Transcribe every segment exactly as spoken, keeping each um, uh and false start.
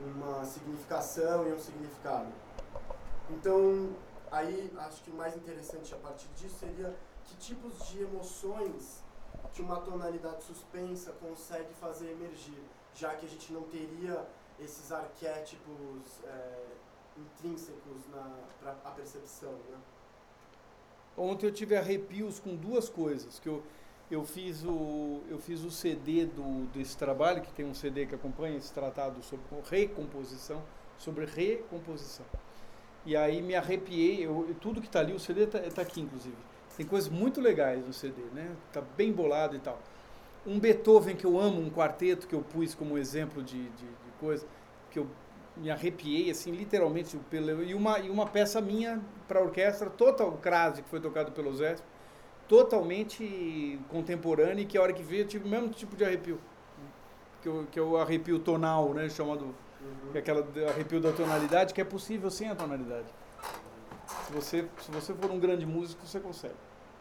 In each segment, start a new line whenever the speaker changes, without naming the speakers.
uma significação e um significado. Então, aí acho que o mais interessante a partir disso seria que tipos de emoções que uma tonalidade suspensa consegue fazer emergir, já que a gente não teria esses arquétipos é, intrínsecos para a percepção, né?
Ontem eu tive arrepios com duas coisas, que eu, eu, fiz, o, eu fiz o C D do, desse trabalho, que tem um C D que acompanha esse tratado sobre recomposição, sobre recomposição. E aí me arrepiei, eu, tudo que está ali, o C D está tá aqui inclusive, tem coisas muito legais no C D, né? Tá bem bolado e tal. Um Beethoven que eu amo, um quarteto que eu pus como exemplo de, de, de coisa, que eu me arrepiei, assim, literalmente, pelo, e, uma, e uma peça minha para orquestra, total, o Crase, que foi tocado pelo Zé, totalmente contemporânea, e que a hora que veio eu tive o mesmo tipo de arrepio, que, eu, que é o arrepio tonal, né, chamado, uhum. que é aquele arrepio da tonalidade, que é possível sem a tonalidade. Se você, se você for um grande músico, você consegue.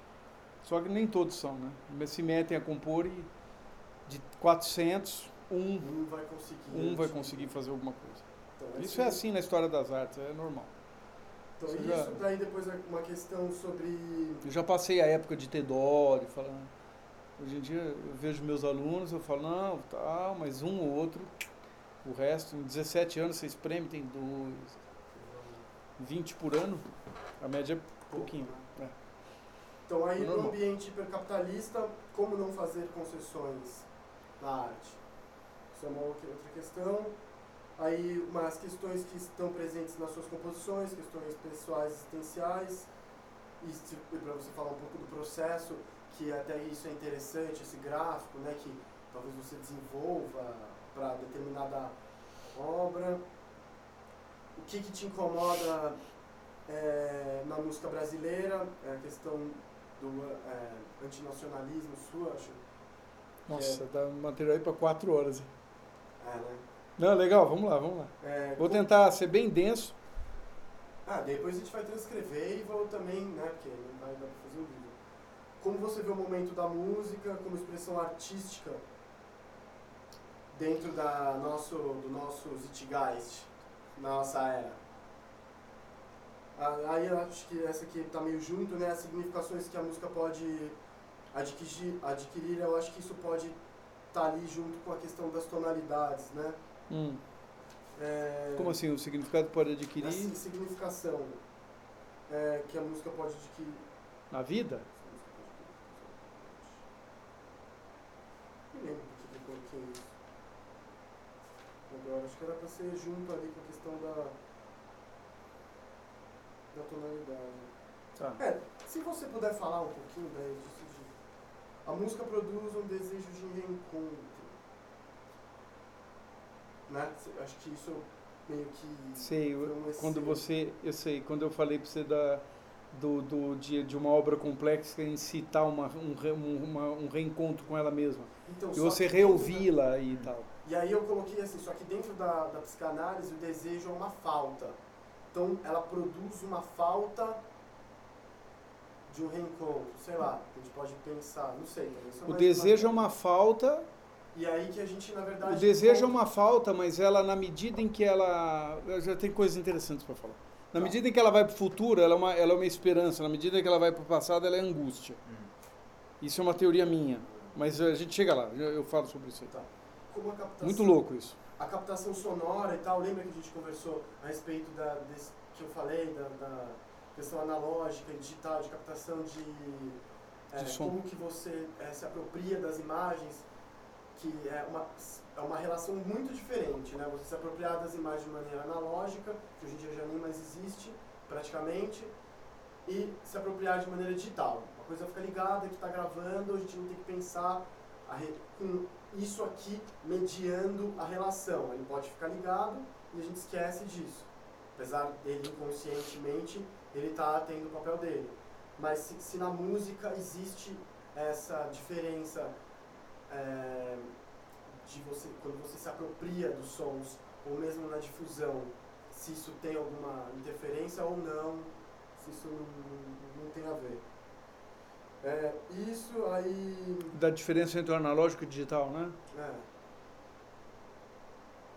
Só que nem todos são, né? Se metem a compor e de quatrocentos, um,
um vai conseguir,
um vai conseguir fazer alguma coisa.
Então,
isso é assim na história das artes, é normal.
Então
Você
isso
já,
daí depois é uma questão sobre...
Eu já passei a época de ter dó, de falar... Hoje em dia eu vejo meus alunos, eu falo, não, tá, mas um ou outro, o resto, em dezessete anos você espreme, tem dois, vinte por ano, a média é pouquinho. É.
Então aí no ambiente hipercapitalista, como não fazer concessões na arte? Isso é uma outra questão. Aí umas questões que estão presentes nas suas composições, questões pessoais existenciais, e, e para você falar um pouco do processo, que até isso é interessante, esse gráfico, né, que talvez você desenvolva para determinada obra. O que, que te incomoda é, na música brasileira, é a questão do é, antinacionalismo sua, acho.
Nossa,
é,
dá material aí para quatro horas.
É, né?
Não, legal, vamos lá, vamos lá.
É,
vou
como...
tentar ser bem denso.
Ah, depois a gente vai transcrever e vou também, né, porque não vai dar para fazer o vídeo. Como você vê o momento da música como expressão artística dentro da nosso, do nosso Zeitgeist, na nossa era? Aí eu acho que essa aqui está meio junto, né, as significações que a música pode adquirir, adquirir eu acho que isso pode estar tá ali junto com a questão das tonalidades, né?
Hum.
É,
Como assim? O significado pode adquirir?
A significação é, que a música pode adquirir.
Na vida?
Não lembro por que eu coloquei isso. Agora, acho que era para ser junto ali com a questão da, da tonalidade.
Tá.
É, se você puder falar um pouquinho daí disso de... A música produz um desejo de reencontro. Né? Acho que isso meio que...
Sei,
um
quando você... Eu sei, quando eu falei para você da, do, do, de, de uma obra complexa incitar uma, um, uma, um reencontro com ela mesma.
Então,
e você reouvi-la da... e tal.
E aí eu coloquei assim, só que dentro da, da psicanálise o desejo é uma falta. Então ela produz uma falta de um reencontro. Sei lá, a gente pode pensar, não sei.
O desejo é uma falta...
E aí que a gente, na verdade...
O desejo é uma falta, mas ela, na medida em que ela... Já tem coisas interessantes para falar. Na tá. medida em que ela vai para o futuro, ela é, uma, ela é uma esperança. Na medida em que ela vai para o passado, ela é angústia. Hum. Isso é uma teoria minha. Mas a gente chega lá, eu falo sobre isso aí.
Tá. Como a captação,
muito louco isso.
A captação sonora e tal, lembra que a gente conversou a respeito da, desse, que eu falei, da, da questão analógica e digital, de captação de... É, de som. Como que você é, se apropria das imagens... que é uma, é uma relação muito diferente, né? Você se apropriar das imagens de maneira analógica, que hoje em dia já nem mais existe, praticamente, e se apropriar de maneira digital. Uma coisa fica ligada, que está gravando, a gente não tem que pensar a re, com isso aqui mediando a relação. Ele pode ficar ligado e a gente esquece disso. Apesar dele inconscientemente, ele está tendo o papel dele. Mas se, se na música existe essa diferença... É, de você, quando você se apropria dos sons, ou mesmo na difusão, se isso tem alguma interferência ou não, se isso não, não tem a ver. É, isso aí...
Da diferença entre o analógico e o digital, né?
É.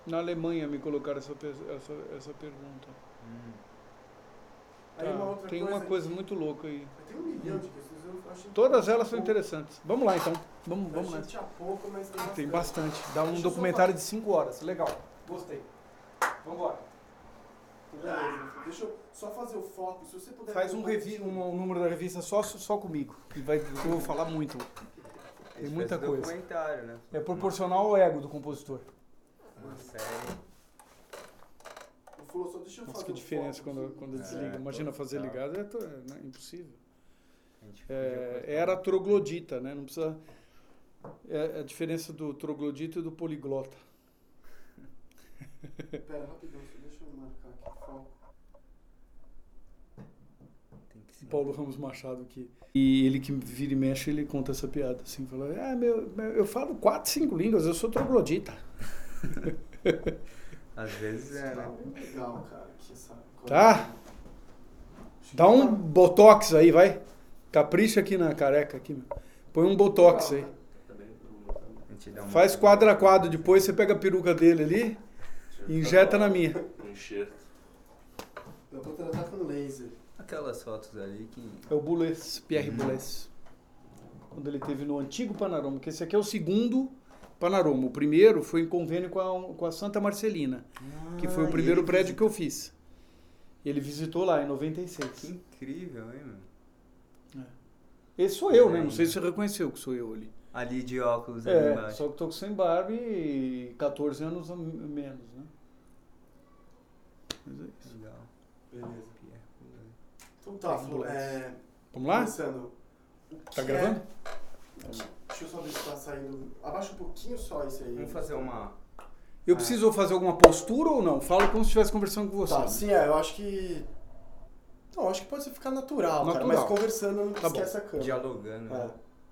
Na Alemanha me colocaram essa, essa, essa pergunta. Hum. Tá. Aí uma outra tem coisa uma coisa que... muito louca aí.
Tem um milhão de questões, eu acho.
Todas elas são interessantes. Vamos lá então. Vamos, vamos lá.
Tinha pouco, mas tem bastante.
Tem bastante. Dá um Deixa documentário de cinco horas. Legal. Gostei. Vamos embora.
Beleza. Deixa eu só fazer o foco. Se você puder.
Faz um, revi um, um número da revista só, só comigo. E vai, eu vou falar muito. Tem muita coisa.
Documentário, né?
É proporcional ao ego do compositor.
Uma série.
Falou, só deixa eu
Nossa,
fazer
que diferença foco, quando, quando é, desliga. Imagina fazer ligado, é, é, é impossível. É, era troglodita, né? Não precisa. É a diferença do troglodita e do poliglota.
Pera, rapidão, deixa eu marcar aqui o foco.
Paulo Ramos Machado aqui. E ele que vira e mexe, ele conta essa piada, assim, fala, ah, meu, meu, eu falo quatro, cinco línguas, eu sou troglodita.
Às vezes é, né?
Legal, cara. Que essa...
Tá? Dá um botox aí, vai. Capricha aqui na careca, aqui, meu. Põe um botox aí. Faz quadro a quadro, depois você pega a peruca dele ali e injeta na minha.
Enxerto. Eu vou tratar com laser.
Aquelas fotos ali que...
É o Boulez, Pierre Boulez. Quando ele teve no antigo Panorama, que esse aqui é o segundo Panorama. O primeiro foi em convênio com a, com a Santa Marcelina, ah, que foi o primeiro prédio visitou. que eu fiz. Ele visitou lá em noventa e seis.
Que incrível, hein, meu?
É. Esse sou eu, é, né? Não sei se você reconheceu que sou eu ali.
Ali de óculos,
é,
ali embaixo.
Só que tô sem barba e catorze anos a menos, né? Mas é isso.
Legal.
Beleza. Então tá, Flo, é...
Vamos lá?
Pensando,
tá gravando?
É... Deixa eu só ver se tá saindo. Abaixa um pouquinho só isso aí.
Vamos fazer uma...
Eu ah. preciso fazer alguma postura ou não? Fala como se estivesse conversando com você.
Tá, sim, é, eu acho que... Não, eu acho que pode ficar natural, natural. Cara, mas conversando não tá esquece bom. a câmera.
Dialogando.
É.
Né?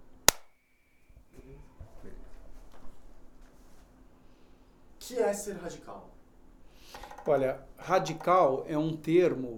O que é ser radical?
Olha, radical é um termo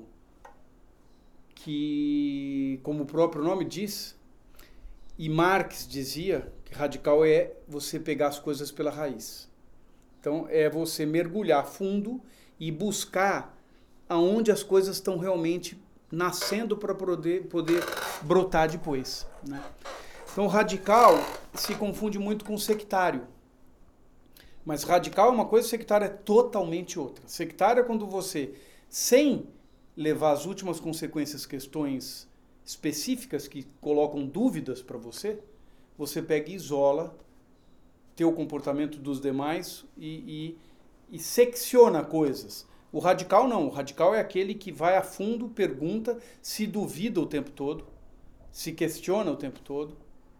que, como o próprio nome diz, e Marx dizia que radical é você pegar as coisas pela raiz. Então, é você mergulhar fundo e buscar aonde as coisas estão realmente nascendo para poder, poder brotar depois, né? Então, radical se confunde muito com sectário. Mas radical é uma coisa, sectário é totalmente outra. Sectário é quando você, sem levar as últimas consequências, questões específicas que colocam dúvidas para você, você pega e isola teu comportamento dos demais e, e, e secciona coisas. O radical não. O radical é aquele que vai a fundo, pergunta, se duvida o tempo todo, se questiona o tempo todo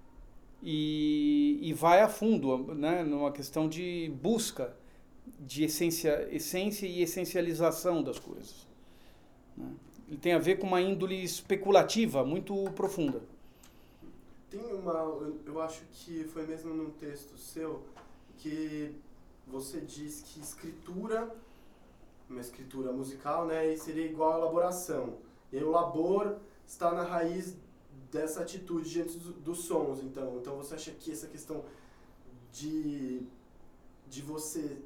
e, e vai a fundo, né, numa questão de busca de essência, essência e essencialização das coisas. Né? Ele tem a ver com uma índole especulativa muito profunda.
Tem uma, eu, eu acho que foi mesmo num texto seu que você diz que escritura, uma escritura musical, né, e seria igual a elaboração. E aí o labor está na raiz dessa atitude diante dos, dos sons, então. Então você acha que essa questão de, de você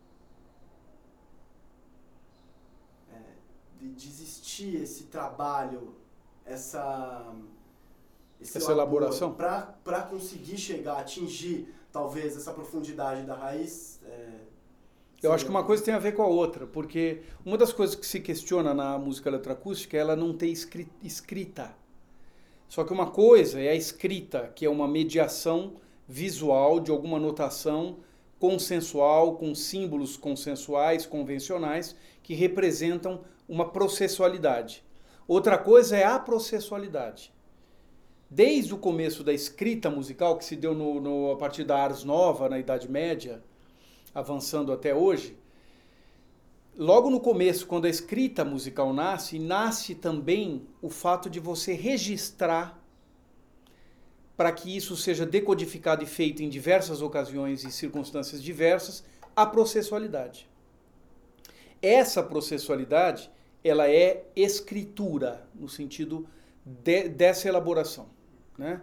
é, de desistir esse trabalho, essa esse
essa elaboração
para conseguir chegar, atingir talvez essa profundidade da raiz. É,
eu acho que uma coisa tem a ver com a outra, porque uma das coisas que se questiona na música eletroacústica é ela não ter escrita. Só que uma coisa é a escrita, que é uma mediação visual de alguma notação consensual, com símbolos consensuais, convencionais, que representam uma processualidade. Outra coisa é a processualidade. Desde o começo da escrita musical, que se deu no, no, a partir da Ars Nova, na Idade Média, avançando até hoje, logo no começo, quando a escrita musical nasce, nasce também o fato de você registrar, para que isso seja decodificado e feito em diversas ocasiões e circunstâncias diversas, a processualidade. Essa processualidade, ela é escritura, no sentido de, dessa elaboração, né?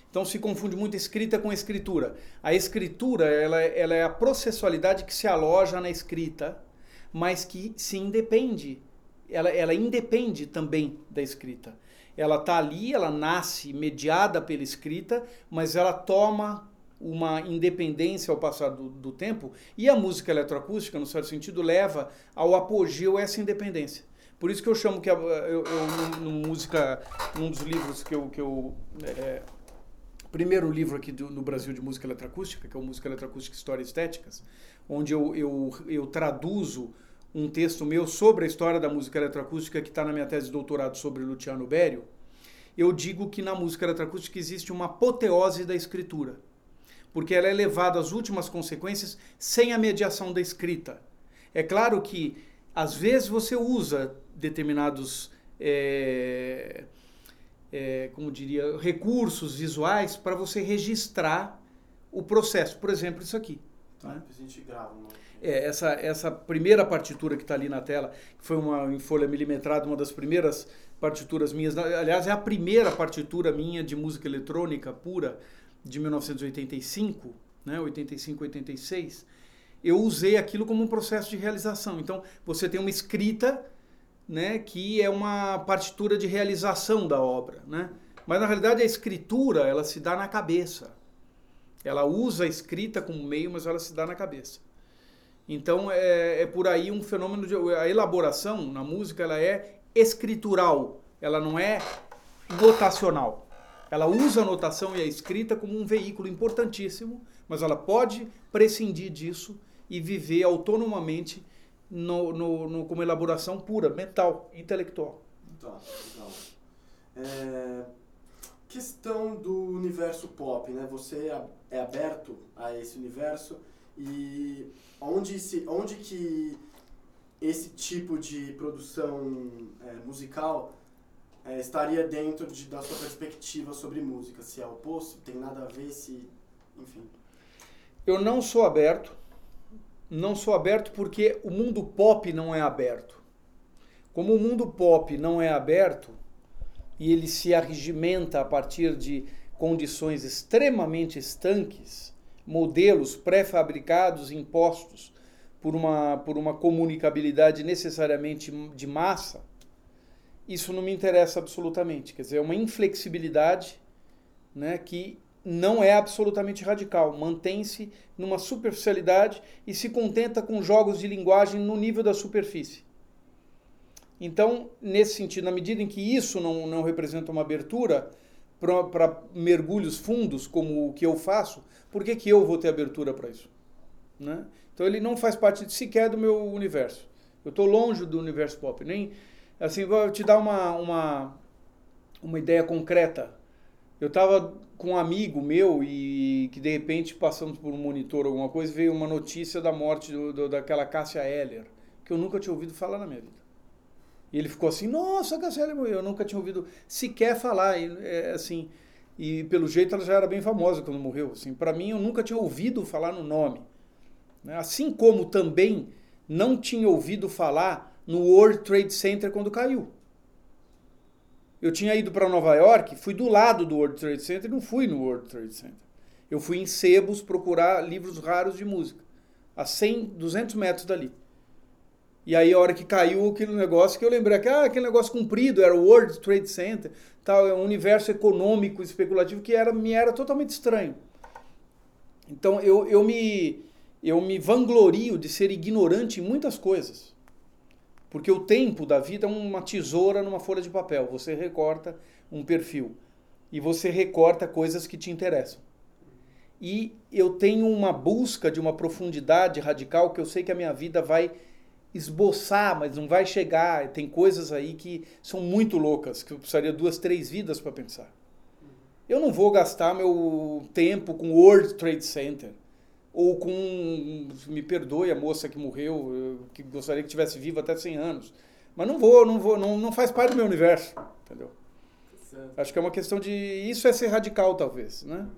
Então se confunde muito escrita com escritura. A escritura, ela, ela é a processualidade que se aloja na escrita, mas que se independe. Ela, ela independe também da escrita. Ela está ali, ela nasce mediada pela escrita, mas ela toma uma independência ao passar do, do tempo, e a música eletroacústica, no certo sentido, leva ao apogeu essa independência. Por isso que eu chamo que, a, eu, eu no, no música, num dos livros que eu... Que eu é, primeiro livro aqui do, no Brasil de música eletroacústica, que é o Música Eletroacústica e Histórias Estéticas, onde eu, eu, eu traduzo um texto meu sobre a história da música eletroacústica, que está na minha tese de doutorado sobre Luciano Berio. Eu digo que na música eletroacústica existe uma apoteose da escritura, porque ela é levada às últimas consequências sem a mediação da escrita. É claro que, às vezes, você usa determinados, é, é, como diria, recursos visuais para você registrar o processo. Por exemplo, isso aqui.
Tá, né? A gente grava uma...
É, essa, essa primeira partitura que está ali na tela, que foi uma em folha milimetrada, uma das primeiras partituras minhas, aliás, é a primeira partitura minha de música eletrônica pura, de mil novecentos e oitenta e cinco, né, oitenta e cinco, oitenta e seis, eu usei aquilo como um processo de realização. Então, você tem uma escrita, né, que é uma partitura de realização da obra, né? Mas, na realidade, a escritura, ela se dá na cabeça. Ela usa a escrita como meio, mas ela se dá na cabeça. Então, é, é por aí um fenômeno de... A elaboração na música, ela é escritural, ela não é notacional. Ela usa a notação e a escrita como um veículo importantíssimo, mas ela pode prescindir disso e viver autonomamente no, no, no, como elaboração pura, mental, intelectual.
Tá, legal. É, questão do universo pop, né? Você é aberto a esse universo e onde, se, onde que esse tipo de produção é, musical é, estaria dentro de, da sua perspectiva sobre música? Se é oposto, tem nada a ver, se... enfim.
Eu não sou aberto, não sou aberto porque o mundo pop não é aberto. Como o mundo pop não é aberto e ele se arregimenta a partir de condições extremamente estanques, modelos pré-fabricados impostos por uma, por uma comunicabilidade necessariamente de massa, isso não me interessa absolutamente. Quer dizer, é uma inflexibilidade, né, que não é absolutamente radical, mantém-se numa superficialidade e se contenta com jogos de linguagem no nível da superfície. Então, nesse sentido, na medida em que isso não, não representa uma abertura para mergulhos fundos, como o que eu faço, por que, que eu vou ter abertura para isso? Né? Então, ele não faz parte sequer do meu universo. Eu estou longe do universo pop. Nem, assim, vou te dar uma, uma, uma ideia concreta. Eu estava com um amigo meu e que, de repente, passamos por um monitor ou alguma coisa, veio uma notícia da morte do, do, daquela Cássia Eller, que eu nunca tinha ouvido falar na minha vida. E ele ficou assim, nossa, a Cássia Eller morreu. Eu nunca tinha ouvido sequer falar. E, é, assim, e pelo jeito ela já era bem famosa quando morreu. Assim, para mim, eu nunca tinha ouvido falar no nome. Assim como também não tinha ouvido falar no World Trade Center quando caiu. Eu tinha ido para Nova York, fui do lado do World Trade Center e não fui no World Trade Center. Eu fui em sebos procurar livros raros de música, a cem, duzentos metros dali. E aí a hora que caiu aquele negócio, que eu lembrei que ah, aquele negócio comprido era o World Trade Center, tal, é um universo econômico especulativo que era, me era totalmente estranho. Então eu, eu, me, eu me vanglorio de ser ignorante em muitas coisas. Porque o tempo da vida é uma tesoura numa folha de papel. Você recorta um perfil e você recorta coisas que te interessam. E eu tenho uma busca de uma profundidade radical que eu sei que a minha vida vai esboçar, mas não vai chegar. Tem coisas aí que são muito loucas, que eu precisaria duas, três vidas para pensar. Eu não vou gastar meu tempo com o World Trade Center. Ou com, me perdoe a moça que morreu, que gostaria que tivesse viva até cem anos. Mas não vou, não vou, não, não faz parte do meu universo, entendeu? Certo. Acho que é uma questão de... Isso é ser radical, talvez, né?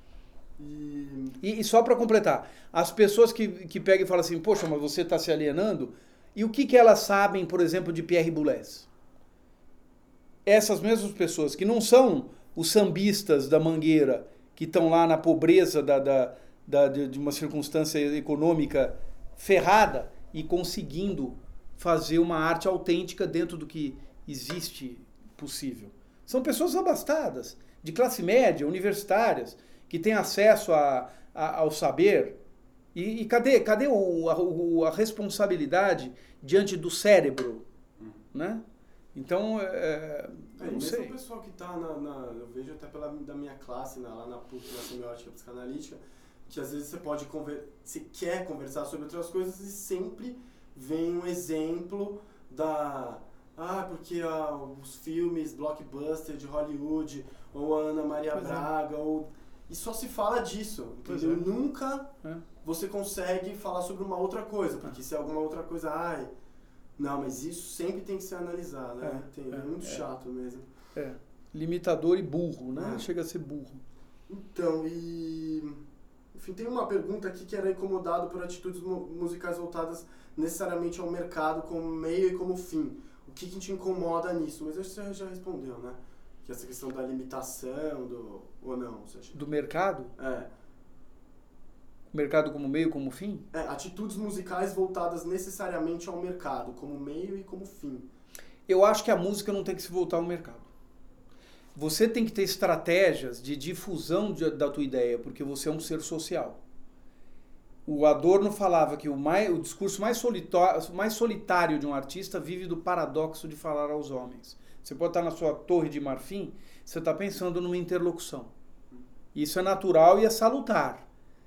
E, e, e só para completar, as pessoas que, que pegam e falam assim, poxa, mas você está se alienando, e o que, que elas sabem, por exemplo, de Pierre Boulez? Essas mesmas pessoas que não são os sambistas da Mangueira, que estão lá na pobreza da, da, da, de uma circunstância econômica ferrada e conseguindo fazer uma arte autêntica dentro do que existe possível. São pessoas abastadas, de classe média, universitárias, que têm acesso a, a, ao saber. E, e cadê, cadê o, a, o, a responsabilidade diante do cérebro? Né? Então, é,
eu não sei. Mesmo o pessoal que está na, na... Eu vejo até pela da minha classe, né, lá na P U C, na semiótica psicanalítica, que às vezes você pode conver, você quer conversar sobre outras coisas e sempre vem um exemplo da... Ah, porque ah, os filmes blockbuster de Hollywood, ou a Ana Maria pois Braga, é. ou... E só se fala disso, entendeu? É. Nunca é. você consegue falar sobre uma outra coisa, porque é. se é alguma outra coisa... Ai, não, mas isso sempre tem que ser analisado, né? É, tem, é, é muito é. chato mesmo.
É. Limitador e burro, né?
É.
Chega a ser burro.
Então, e... Enfim, tem uma pergunta aqui que era incomodado por atitudes mu- musicais voltadas necessariamente ao mercado como meio e como fim. O que, que te incomoda nisso? Mas acho que você já respondeu, né? Que essa questão da limitação, do... ou não? Você acha?
Do mercado?
É.
Mercado como meio, como fim?
É, atitudes musicais voltadas necessariamente ao mercado, como meio e como fim.
Eu acho que a música não tem que se voltar ao mercado. Você tem que ter estratégias de difusão de, da tua ideia, porque você é um ser social. O Adorno falava que o, mais, o discurso mais solitário, mais solitário de um artista vive do paradoxo de falar aos homens. Você pode estar na sua torre de marfim, você está pensando numa interlocução. Isso é natural e é salutar.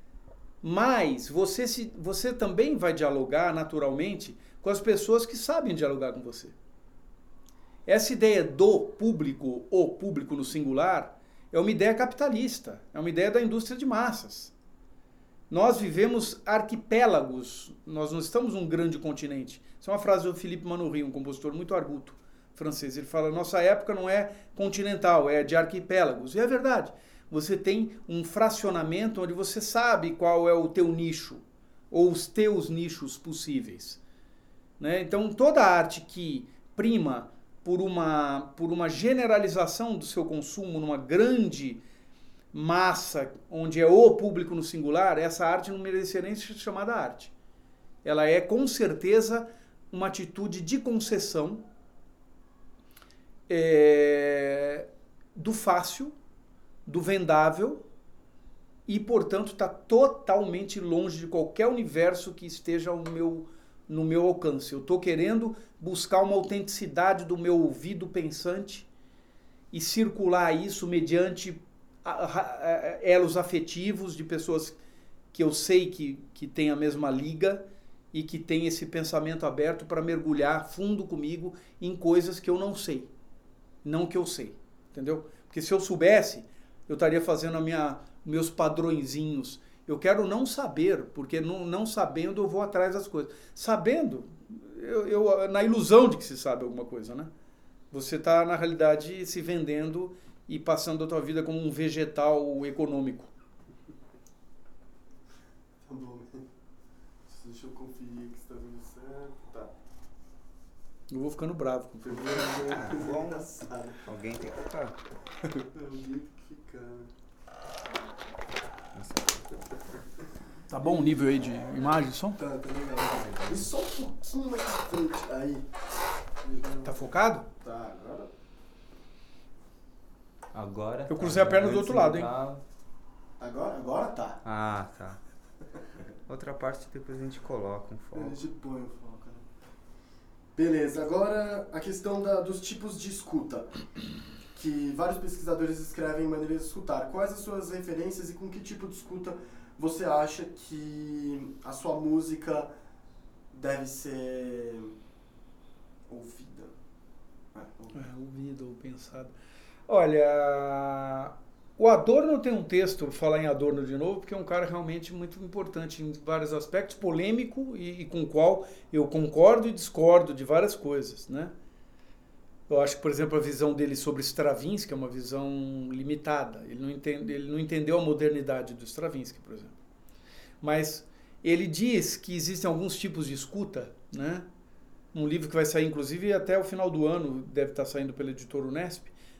Mas você, se, você também vai dialogar naturalmente com as pessoas que sabem dialogar com você. Essa ideia do público, ou público no singular, é uma ideia capitalista, é uma ideia da indústria de massas. Nós vivemos arquipélagos, nós não estamos num grande continente. Isso é uma frase do Philippe Manoury, um compositor muito arguto francês. Ele fala, nossa época não é continental, é de arquipélagos. E é verdade. Você tem um fracionamento onde você sabe qual é o teu nicho, ou os teus nichos possíveis. Né? Então, toda arte que prima por uma, por uma generalização do seu consumo numa grande massa, onde é o público no singular, essa arte não mereceria nem ser chamada arte. Ela é, com certeza, uma atitude de concessão é, do fácil, do vendável e, portanto, está totalmente longe de qualquer universo que esteja ao meu, no meu alcance. Eu estou querendo buscar uma autenticidade do meu ouvido pensante e circular isso mediante elos afetivos de pessoas que eu sei que, que têm a mesma liga e que têm esse pensamento aberto para mergulhar fundo comigo em coisas que eu não sei. Não que eu sei, entendeu? Porque se eu soubesse, eu estaria fazendo a minha, meus padrõezinhos. Eu quero não saber, porque não, não sabendo eu vou atrás das coisas. Sabendo, eu, eu, na ilusão de que se sabe alguma coisa, né? Você está, na realidade, se vendendo e passando a tua vida como um vegetal econômico.
Tá bom. Deixa eu conferir que está dando certo. Tá.
Eu vou ficando bravo com tudo.
Ah, bom. Alguém tem que ficar.
Alguém tem que ficar.
Tá bom o nível aí de imagem e som?
Tá, tá legal. E só um pouquinho mais pra frente. Aí.
Tá focado?
Tá, agora.
Agora.
Eu cruzei a perna do outro lado, hein?
Agora? Agora tá.
Ah, tá. Outra parte depois a gente coloca um foco.
A gente põe o foco, né? Beleza, agora a questão da, dos tipos de escuta. Que vários pesquisadores escrevem maneiras de escutar. Quais as suas referências e com que tipo de escuta você acha que a sua música deve ser ouvida? É, ouvida.
É, ouvida ou pensada. Olha, o Adorno tem um texto, vou falar em Adorno de novo, porque é um cara realmente muito importante em vários aspectos, polêmico e, e com o qual eu concordo e discordo de várias coisas, né? Eu acho que, por exemplo, a visão dele sobre Stravinsky é uma visão limitada. Ele não, entende, ele não entendeu a modernidade do Stravinsky, por exemplo. Mas ele diz que existem alguns tipos de escuta, né? Um livro que vai sair, inclusive, até o final do ano, deve estar saindo pela editora Unesp,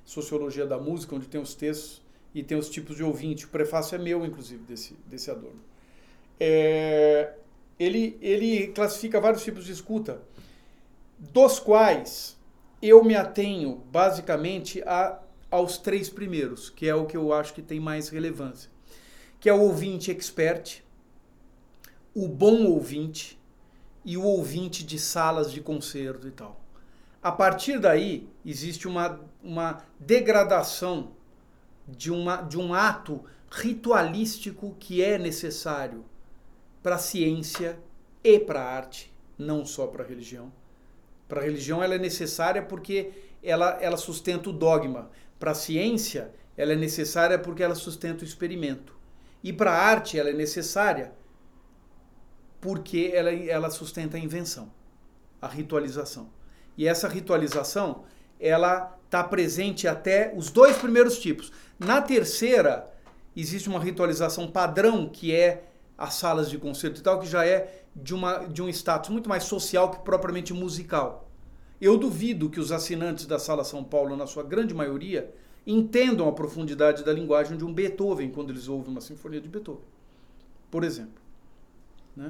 Sociologia da Música, onde tem os textos e tem os tipos de ouvinte. O prefácio é meu, inclusive, desse, desse Adorno. É, ele, ele classifica vários tipos de escuta, dos quais eu me atenho basicamente a, aos três primeiros, que é o que eu acho que tem mais relevância, que é o ouvinte expert, o bom ouvinte e o ouvinte de salas de concerto e tal. A partir daí, existe uma, uma degradação de, uma, de um ato ritualístico que é necessário para a ciência e para a arte, não só para a religião. Para a religião ela é necessária porque ela, ela sustenta o dogma. Para a ciência ela é necessária porque ela sustenta o experimento. E para a arte ela é necessária porque ela, ela sustenta a invenção, a ritualização. E essa ritualização, ela está presente até os dois primeiros tipos. Na terceira, existe uma ritualização padrão, que é as salas de concerto e tal, que já é de, uma, de um status muito mais social que propriamente musical. Eu duvido que os assinantes da Sala São Paulo, na sua grande maioria, entendam a profundidade da linguagem de um Beethoven quando eles ouvem uma sinfonia de Beethoven, por exemplo. Né?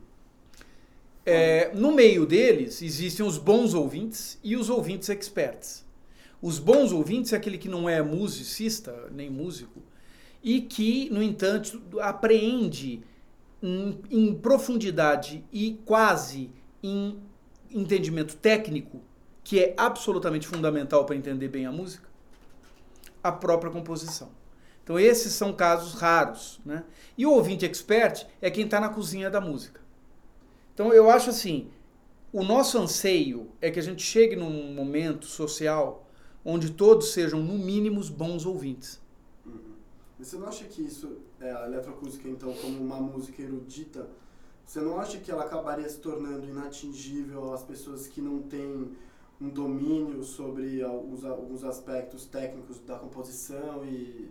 É, no meio deles existem os bons ouvintes e os ouvintes experts. Os bons ouvintes é aquele que não é musicista, nem músico, e que, no entanto, apreende em, em profundidade e quase em entendimento técnico, que é absolutamente fundamental para entender bem a música, a própria composição. Então esses são casos raros, né? E o ouvinte expert é quem está na cozinha da música. Então eu acho assim, o nosso anseio é que a gente chegue num momento social onde todos sejam, no mínimo, bons ouvintes.
Uhum. Você não acha que isso, é, a eletroacústica, então, como uma música erudita, você não acha que ela acabaria se tornando inatingível às pessoas que não têm um domínio sobre alguns, alguns aspectos técnicos da composição e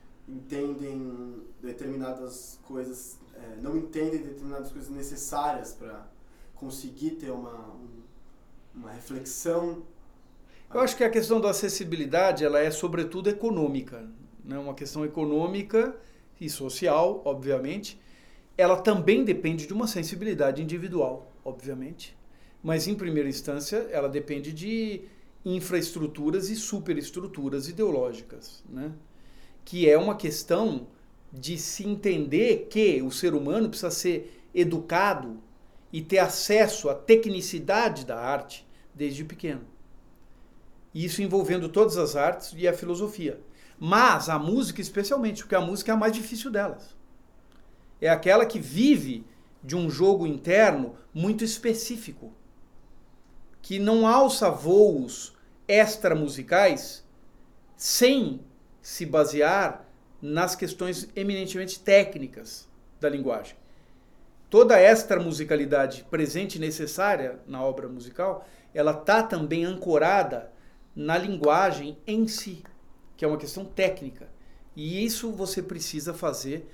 entendem determinadas coisas, é, não entendem determinadas coisas necessárias para conseguir ter uma, uma reflexão?
Eu acho que a questão da acessibilidade, ela é sobretudo econômica, né? Uma questão econômica e social, obviamente. Ela também depende de uma sensibilidade individual, obviamente, mas em primeira instância ela depende de infraestruturas e superestruturas ideológicas, né? Que é uma questão de se entender que o ser humano precisa ser educado e ter acesso à tecnicidade da arte desde pequeno. Isso envolvendo todas as artes e a filosofia. Mas a música especialmente, porque a música é a mais difícil delas. É aquela que vive de um jogo interno muito específico, que não alça voos extramusicais sem se basear nas questões eminentemente técnicas da linguagem. Toda esta musicalidade presente e necessária na obra musical, ela está também ancorada na linguagem em si, que é uma questão técnica. E isso você precisa fazer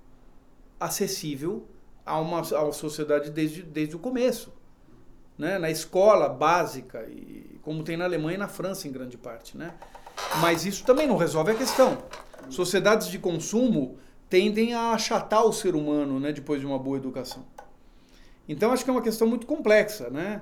acessível a uma, a uma sociedade desde, desde o começo. Né? Na escola básica, e como tem na Alemanha e na França em grande parte, né? Mas isso também não resolve a questão. Sociedades de consumo tendem a achatar o ser humano, né, depois de uma boa educação. Então acho que é uma questão muito complexa, né?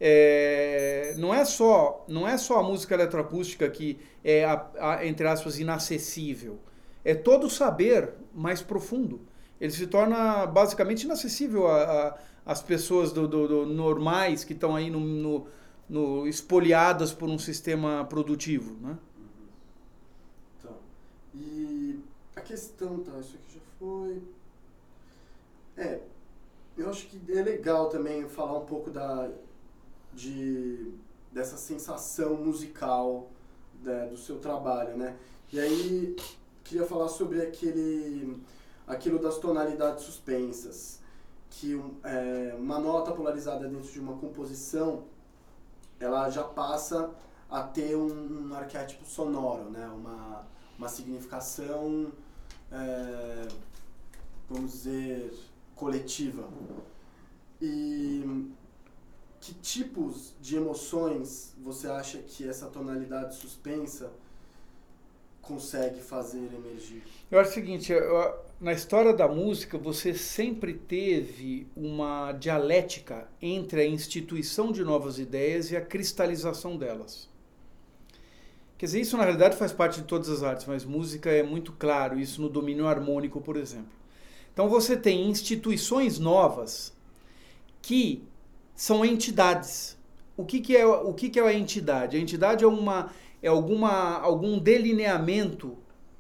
É, não é só, não é só a música eletroacústica que é, a, a, entre aspas, inacessível. É todo o saber mais profundo. Ele se torna basicamente inacessível às pessoas do, do, do normais que estão aí no, no, no, espoliadas por um sistema produtivo, né?
E a questão, tá, isso aqui já foi... É, eu acho que é legal também falar um pouco da, de, dessa sensação musical, né, do seu trabalho, né? E aí, queria falar sobre aquele, aquilo das tonalidades suspensas, que é, uma nota polarizada dentro de uma composição, ela já passa a ter um, um arquétipo sonoro, né? Uma... uma significação, é, vamos dizer, coletiva. E que tipos de emoções você acha que essa tonalidade suspensa consegue fazer emergir?
Eu acho o seguinte, eu, na história da música você sempre teve uma dialética entre a instituição de novas ideias e a cristalização delas. Quer dizer, isso na realidade faz parte de todas as artes, mas música é muito claro, isso no domínio harmônico, por exemplo. Então você tem instituições novas que são entidades. O que, que, é, o que, que é a entidade? A entidade é, uma, é alguma, algum delineamento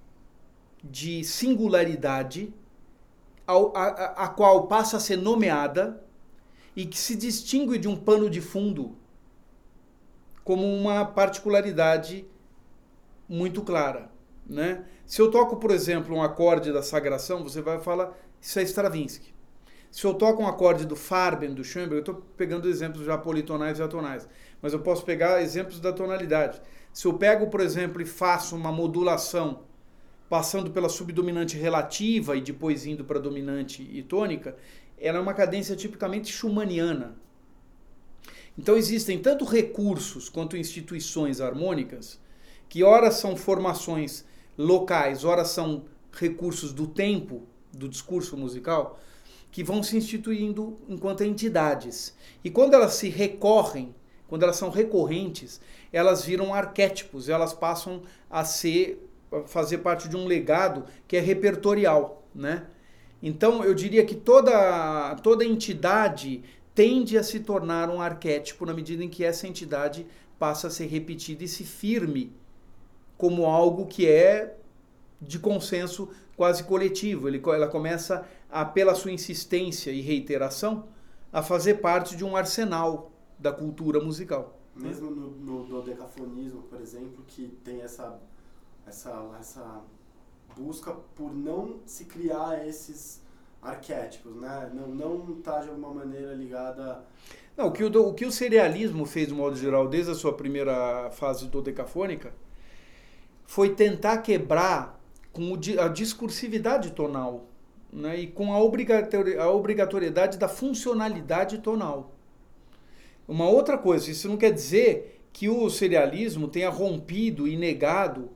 de singularidade ao, a, a qual passa a ser nomeada e que se distingue de um pano de fundo como uma particularidade muito clara, né? Se eu toco, por exemplo, um acorde da Sagração, você vai falar, isso é Stravinsky. Se eu toco um acorde do Farben, do Schoenberg, eu estou pegando exemplos já politonais e atonais, mas eu posso pegar exemplos da tonalidade. Se eu pego, por exemplo, e faço uma modulação passando pela subdominante relativa e depois indo para a dominante e tônica, ela é uma cadência tipicamente schumanniana. Então existem tanto recursos quanto instituições harmônicas que ora são formações locais, ora são recursos do tempo, do discurso musical, que vão se instituindo enquanto entidades. E quando elas se recorrem, quando elas são recorrentes, elas viram arquétipos, elas passam a ser, a fazer parte de um legado que é repertorial, né? Então eu diria que toda, toda entidade tende a se tornar um arquétipo na medida em que essa entidade passa a ser repetida e se firme como algo que é de consenso quase coletivo. Ele, ela começa, a, pela sua insistência e reiteração, a fazer parte de um arsenal da cultura musical.
Mesmo no, no dodecafonismo, por exemplo, que tem essa, essa, essa busca por não se criar esses arquétipos, né? Não, não tá de alguma maneira ligada...
Não, o que o, o que o serialismo fez, de modo geral, desde a sua primeira fase dodecafônica, foi tentar quebrar com a discursividade tonal, né, e com a obrigatoriedade da funcionalidade tonal. Uma outra coisa, isso não quer dizer que o serialismo tenha rompido e negado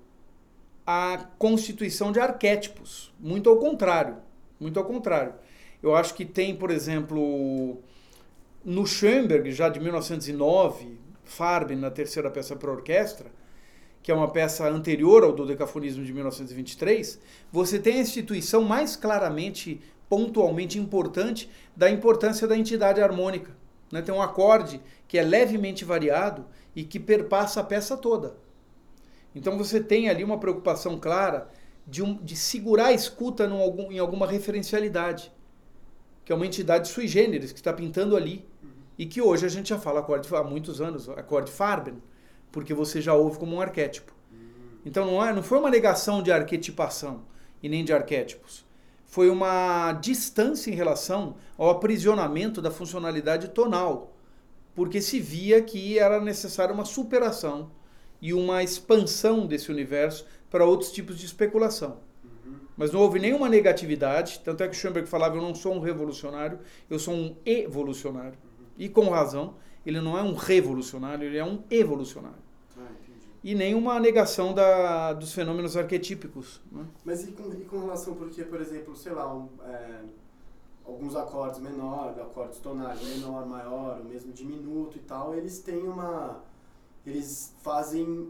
a constituição de arquétipos. Muito ao contrário. Muito ao contrário. Eu acho que tem, por exemplo, no Schoenberg, já de mil novecentos e nove, Farben, na terceira peça para orquestra, que é uma peça anterior ao dodecafonismo de mil novecentos e vinte e três, você tem a instituição mais claramente, pontualmente importante da importância da entidade harmônica. Né? Tem um acorde que é levemente variado e que perpassa a peça toda. Então você tem ali uma preocupação clara de, um, de segurar a escuta num, algum, em alguma referencialidade, que é uma entidade sui generis, que está pintando ali, uhum. E que hoje a gente já fala acorde, há muitos anos, acorde Farben, porque você já ouve como um arquétipo. Então não, é, não foi uma negação de arquetipação e nem de arquétipos. Foi uma distância em relação ao aprisionamento da funcionalidade tonal, porque se via que era necessária uma superação e uma expansão desse universo para outros tipos de especulação. Uhum. Mas não houve nenhuma negatividade, tanto é que Schoenberg falava, eu não sou um revolucionário, eu sou um evolucionário. Uhum. E com razão, ele não é um revolucionário, ele é um evolucionário. Ah, entendi. E nem uma negação da, dos fenômenos arquetípicos. Né?
Mas e com, e com relação, porque, por exemplo, sei lá, um, é, alguns acordes menores, acordes tonais, menor, maior, ou mesmo diminuto e tal, eles têm uma... eles fazem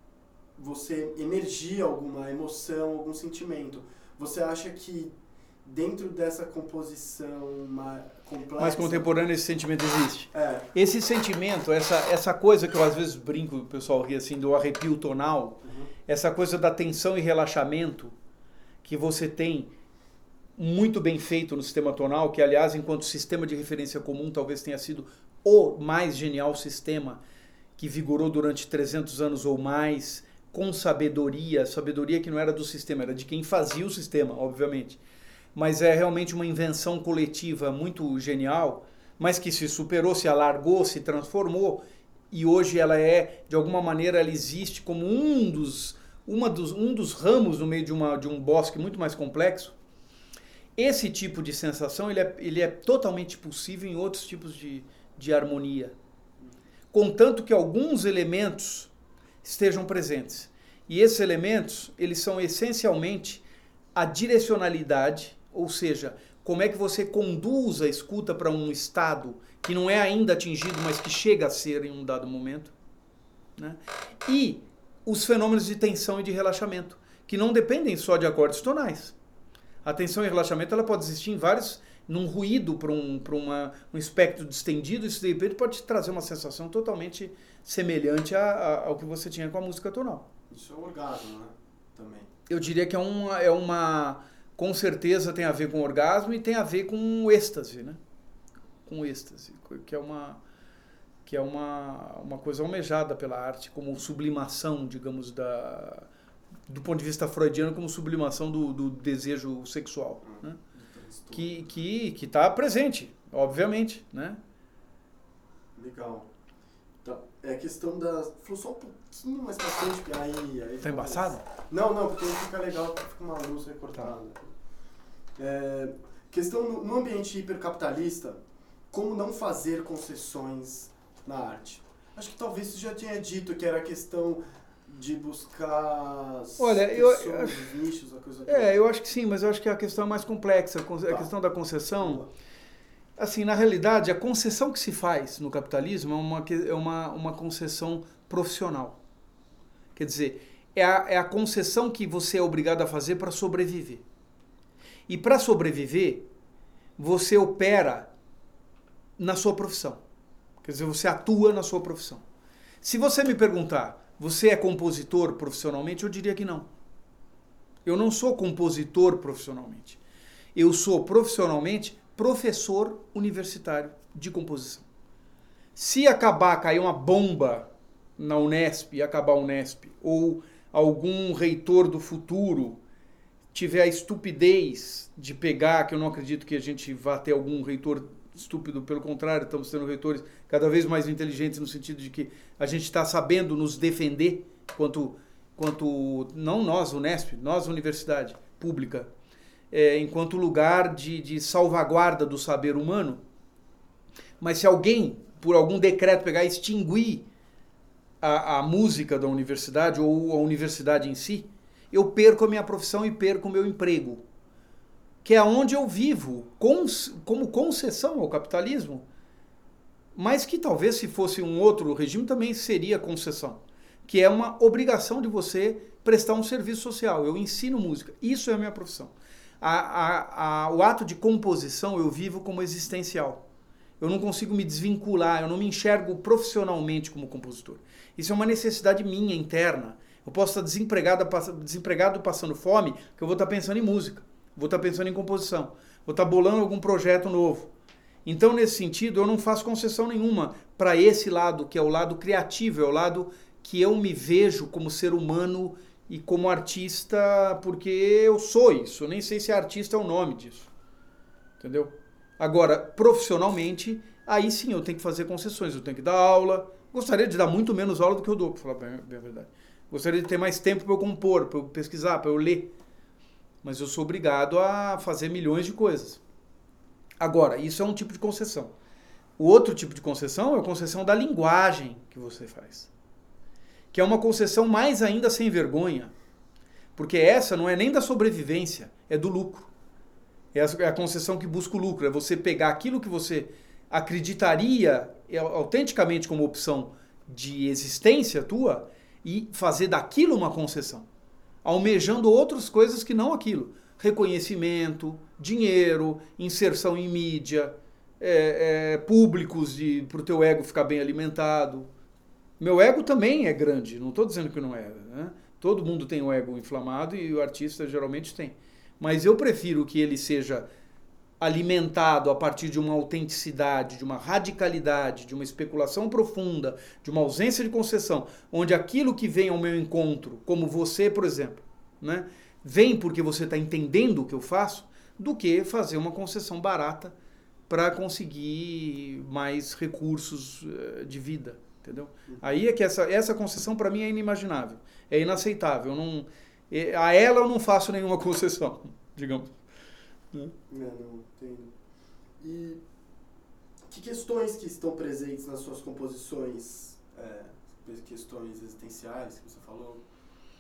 você emergir alguma emoção, algum sentimento. Você acha que dentro dessa composição mais complexa...
mais contemporânea, esse sentimento existe.
É.
Esse sentimento, essa, essa coisa que eu às vezes brinco, o pessoal ri assim, do arrepio tonal, uhum. Essa coisa da tensão e relaxamento que você tem muito bem feito no sistema tonal, que aliás, enquanto sistema de referência comum, talvez tenha sido o mais genial sistema que vigorou durante trezentos anos ou mais, com sabedoria, sabedoria que não era do sistema, era de quem fazia o sistema, obviamente. Mas é realmente uma invenção coletiva muito genial, mas que se superou, se alargou, se transformou, e hoje ela é, de alguma maneira, ela existe como um dos, uma dos, um dos ramos no meio de, uma, de um bosque muito mais complexo. Esse tipo de sensação ele é, ele é totalmente possível em outros tipos de, de harmonia, contanto que alguns elementos estejam presentes. E esses elementos, eles são essencialmente a direcionalidade, ou seja, como é que você conduz a escuta para um estado que não é ainda atingido, mas que chega a ser em um dado momento, né? E os fenômenos de tensão e de relaxamento, que não dependem só de acordes tonais. A tensão e relaxamento ela pode existir em vários, num ruído para um, para uma, um espectro distendido, isso de repente pode te trazer uma sensação totalmente semelhante a, a, ao que você tinha com a música tonal.
Isso é um orgasmo, né? Também.
Eu diria que é uma, é uma, com certeza tem a ver com orgasmo e tem a ver com êxtase, né? Com êxtase, que é uma, que é uma, uma coisa almejada pela arte, como sublimação, digamos, da, do ponto de vista freudiano, como sublimação do, do desejo sexual, hum, né? Que que que está presente, obviamente, né?
Legal. Então, é a questão da... Falou só um pouquinho mais pra frente, porque aí... aí
tá embaçado?
Não, não, porque aí fica legal, porque fica uma luz recortada. Tá. É, questão no, no ambiente hipercapitalista, como não fazer concessões na arte? Acho que talvez você já tinha dito que era a questão de buscar
Olha,
pessoas,
eu,
os nichos, a coisa
É, eu acho que sim, mas eu acho que a questão é mais complexa. A
tá.
questão da concessão... Assim, na realidade, a concessão que se faz no capitalismo é uma, é uma, uma concessão profissional. Quer dizer, é a, é a concessão que você é obrigado a fazer para sobreviver. E para sobreviver, você opera na sua profissão. Quer dizer, você atua na sua profissão. Se você me perguntar, você é compositor profissionalmente? Eu diria que não. Eu não sou compositor profissionalmente. Eu sou profissionalmente professor universitário de composição. Se acabar, cair uma bomba na Unesp e acabar a Unesp, ou algum reitor do futuro tiver a estupidez de pegar, que eu não acredito que a gente vá ter algum reitor estúpido, pelo contrário, estamos tendo reitores cada vez mais inteligentes no sentido de que a gente está sabendo nos defender quanto, quanto não nós, Unesp, nós, universidade pública, é, enquanto lugar de, de salvaguarda do saber humano. Mas se alguém, por algum decreto, pegar e extinguir a, a música da universidade ou a universidade em si, eu perco a minha profissão e perco o meu emprego, que é onde eu vivo, como concessão ao capitalismo, mas que talvez se fosse um outro regime também seria concessão, que é uma obrigação de você prestar um serviço social. Eu ensino música, isso é a minha profissão. A, a, a, o ato de composição eu vivo como existencial. Eu não consigo me desvincular, eu não me enxergo profissionalmente como compositor. Isso é uma necessidade minha, interna. Eu posso estar desempregado, desempregado passando fome, que eu vou estar pensando em música. Vou estar pensando em composição, vou estar bolando algum projeto novo. Então, nesse sentido, eu não faço concessão nenhuma para esse lado, que é o lado criativo, é o lado que eu me vejo como ser humano e como artista, porque eu sou isso. Eu nem sei se artista é o nome disso. Entendeu? Agora, profissionalmente, aí sim eu tenho que fazer concessões, eu tenho que dar aula. Gostaria de dar muito menos aula do que eu dou, para falar bem, bem a verdade. Gostaria de ter mais tempo para eu compor, para eu pesquisar, para eu ler. Mas eu sou obrigado a fazer milhões de coisas. Agora, isso é um tipo de concessão. O outro tipo de concessão é a concessão da linguagem que você faz. Que é uma concessão mais ainda sem vergonha. Porque essa não é nem da sobrevivência, é do lucro. É a concessão que busca o lucro. É você pegar aquilo que você acreditaria autenticamente como opção de existência tua e fazer daquilo uma concessão, almejando outras coisas que não aquilo. Reconhecimento, dinheiro, inserção em mídia, é, é, públicos para o teu ego ficar bem alimentado. Meu ego também é grande, não estou dizendo que não é. Né? Todo mundo tem o ego inflamado e o artista geralmente tem. Mas eu prefiro que ele seja alimentado a partir de uma autenticidade, de uma radicalidade, de uma especulação profunda, de uma ausência de concessão, onde aquilo que vem ao meu encontro, como você, por exemplo, né, vem porque você está entendendo o que eu faço, do que fazer uma concessão barata para conseguir mais recursos de vida, entendeu? Aí é que essa, essa concessão para mim é inimaginável, é inaceitável. Eu não, a ela eu não faço nenhuma concessão, digamos.
É, não, entendo. E que questões que estão presentes nas suas composições, é, questões existenciais que você falou?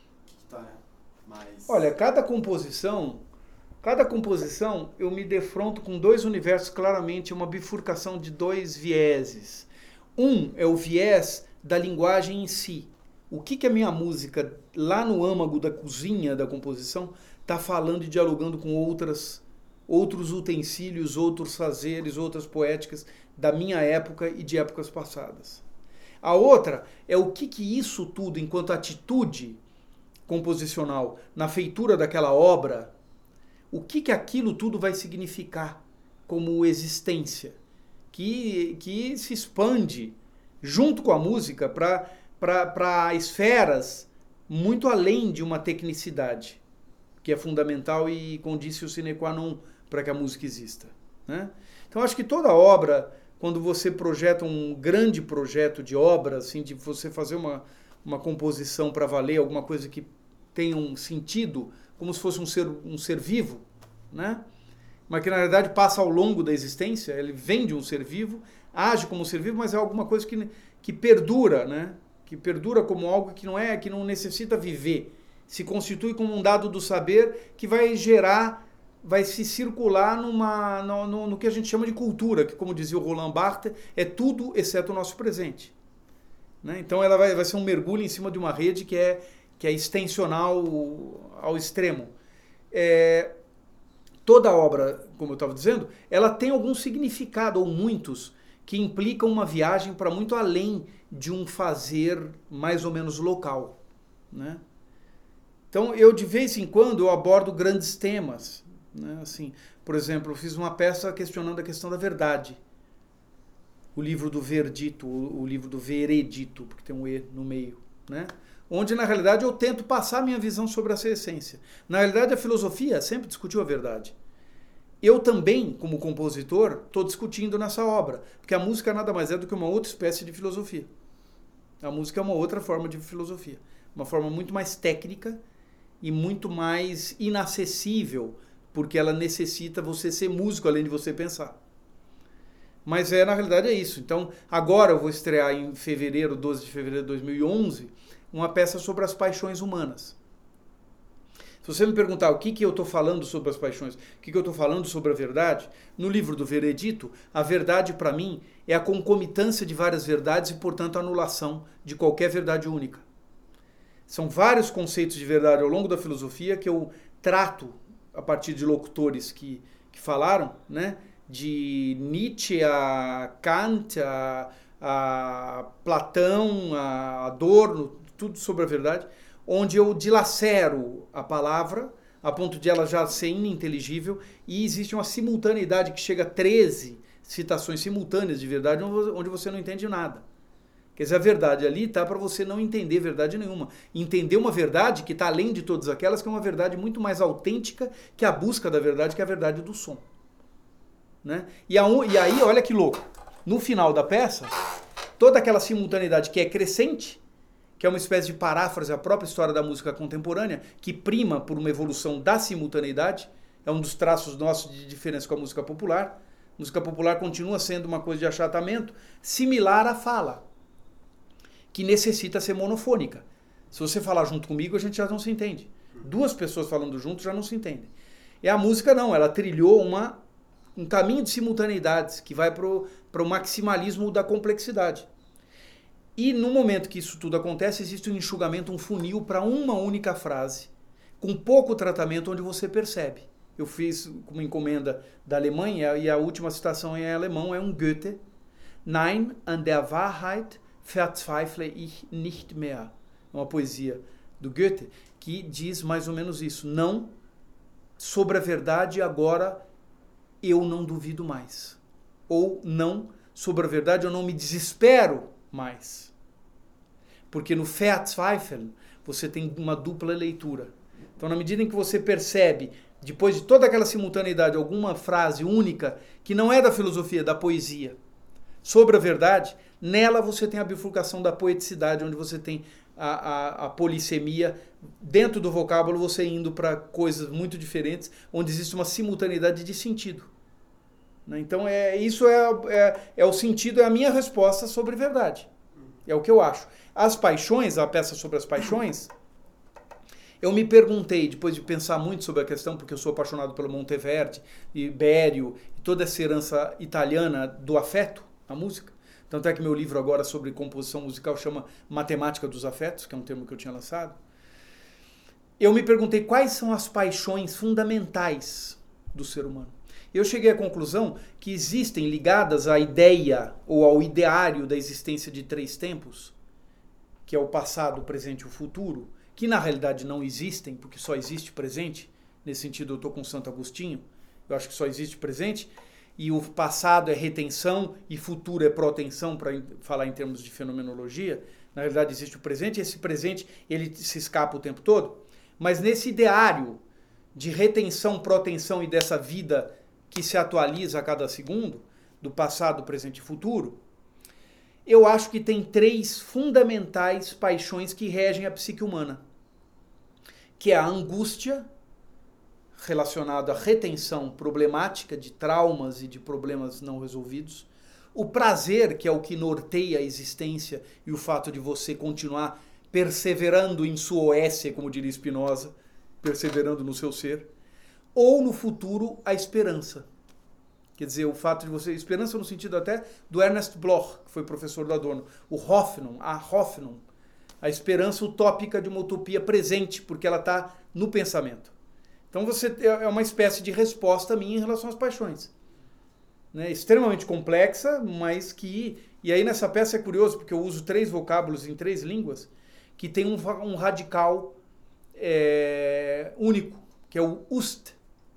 tá, né? Mas...
Olha, cada composição, cada composição eu me defronto com dois universos claramente, uma bifurcação de dois vieses. Um é o viés da linguagem em si. O que, que a minha música, lá no âmago da cozinha da composição, está falando e dialogando com outras, outros utensílios, outros fazeres, outras poéticas da minha época e de épocas passadas. A outra é o que, que isso tudo, enquanto atitude composicional, na feitura daquela obra, o que, que aquilo tudo vai significar como existência, que, que se expande junto com a música para para esferas muito além de uma tecnicidade, que é fundamental e condício sine qua non para que a música exista, né? Então acho que toda obra, quando você projeta um grande projeto de obra, assim, de você fazer uma, uma composição para valer, alguma coisa que tenha um sentido, como se fosse um ser, um ser vivo, né? Mas que na verdade passa ao longo da existência, ele vem de um ser vivo, age como um ser vivo, mas é alguma coisa que, que perdura, né? Que perdura como algo que não é, que não necessita viver, se constitui como um dado do saber que vai gerar, vai se circular numa, no, no, no que a gente chama de cultura, que, como dizia o Roland Barthes, é tudo exceto o nosso presente, né? Então ela vai, vai ser um mergulho em cima de uma rede que é, que é extensional ao extremo. É, toda obra, como eu estava dizendo, ela tem algum significado, ou muitos, que implicam uma viagem para muito além de um fazer mais ou menos local, né? Então, eu de vez em quando eu abordo grandes temas, né? Assim, por exemplo, eu fiz uma peça questionando a questão da verdade. O livro do verdito, o livro do veredito, porque tem um E no meio, né? Onde, na realidade, eu tento passar a minha visão sobre essa essência. Na realidade, a filosofia sempre discutiu a verdade. Eu também, como compositor, estou discutindo nessa obra, porque a música nada mais é do que uma outra espécie de filosofia. A música é uma outra forma de filosofia, uma forma muito mais técnica e muito mais inacessível, porque ela necessita você ser músico além de você pensar. Mas é, na realidade é isso. Então, agora eu vou estrear em fevereiro, doze de fevereiro de dois mil e onze, uma peça sobre as paixões humanas. Se você me perguntar o que, que eu estou falando sobre as paixões, o que, que eu estou falando sobre a verdade, no livro do Veredito, a verdade para mim é a concomitância de várias verdades e, portanto, a anulação de qualquer verdade única. São vários conceitos de verdade ao longo da filosofia que eu trato a partir de locutores que, que falaram, né? De Nietzsche a Kant, a, a Platão, a Adorno, tudo sobre a verdade, onde eu dilacero a palavra a ponto de ela já ser ininteligível e existe uma simultaneidade que chega a treze citações simultâneas de verdade onde você não entende nada. Quer dizer, a verdade ali está para você não entender verdade nenhuma. Entender uma verdade que está além de todas aquelas, que é uma verdade muito mais autêntica que a busca da verdade, que é a verdade do som. Né? E, a, e aí, olha que louco, no final da peça, toda aquela simultaneidade que é crescente, que é uma espécie de paráfrase à própria história da música contemporânea, que prima por uma evolução da simultaneidade, é um dos traços nossos de diferença com a música popular. A música popular continua sendo uma coisa de achatamento, similar à fala, que necessita ser monofônica. Se você falar junto comigo, a gente já não se entende. Duas pessoas falando junto já não se entendem. E a música não, ela trilhou uma, um caminho de simultaneidades que vai para o maximalismo da complexidade. E no momento que isso tudo acontece, existe um enxugamento, um funil para uma única frase, com pouco tratamento, onde você percebe. Eu fiz uma encomenda da Alemanha e a última citação em alemão é um Goethe. Nein, an der Wahrheit verzweifle ich nicht mehr. É uma poesia do Goethe que diz mais ou menos isso. Não, sobre a verdade agora eu não duvido mais. Ou não, sobre a verdade eu não me desespero mais. Porque no Verzweifeln você tem uma dupla leitura. Então, na medida em que você percebe, depois de toda aquela simultaneidade, alguma frase única que não é da filosofia, da poesia, sobre a verdade, nela você tem a bifurcação da poeticidade, onde você tem a, a, a polissemia. Dentro do vocábulo, você indo para coisas muito diferentes, onde existe uma simultaneidade de sentido. Então, é, isso é, é, é o sentido, é a minha resposta sobre verdade. É o que eu acho. As paixões, a peça sobre as paixões, Eu me perguntei, depois de pensar muito sobre a questão, porque eu sou apaixonado pelo Monteverdi, Berio, e toda essa herança italiana do afeto, a música. Tanto é que meu livro agora sobre composição musical chama Matemática dos Afetos, que é um termo que eu tinha lançado. Eu me perguntei quais são as paixões fundamentais do ser humano. Eu cheguei à conclusão que existem ligadas à ideia ou ao ideário da existência de três tempos, que é o passado, o presente e o futuro, que na realidade não existem, porque só existe presente. Nesse sentido eu estou com Santo Agostinho, eu acho que só existe presente, e o passado é retenção e futuro é protenção, para falar em termos de fenomenologia. Na realidade existe o presente, e esse presente ele se escapa o tempo todo. Mas nesse ideário de retenção, protenção e dessa vida que se atualiza a cada segundo, do passado, presente e futuro, eu acho que tem três fundamentais paixões que regem a psique humana, que é a angústia, relacionada à retenção problemática de traumas e de problemas não resolvidos, o prazer, que é o que norteia a existência e o fato de você continuar perseverando em sua esse, como diria Spinoza, perseverando no seu ser, ou no futuro a esperança. Quer dizer, o fato de você... Esperança no sentido até do Ernest Bloch, que foi professor do Adorno. O Hoffnung, a Hoffnung, a esperança utópica de uma utopia presente, porque ela está no pensamento. Então você é uma espécie de resposta minha em relação às paixões. Né? Extremamente complexa, mas que... E aí nessa peça é curioso, porque eu uso três vocábulos em três línguas, que tem um, um radical é, único, que é o ust.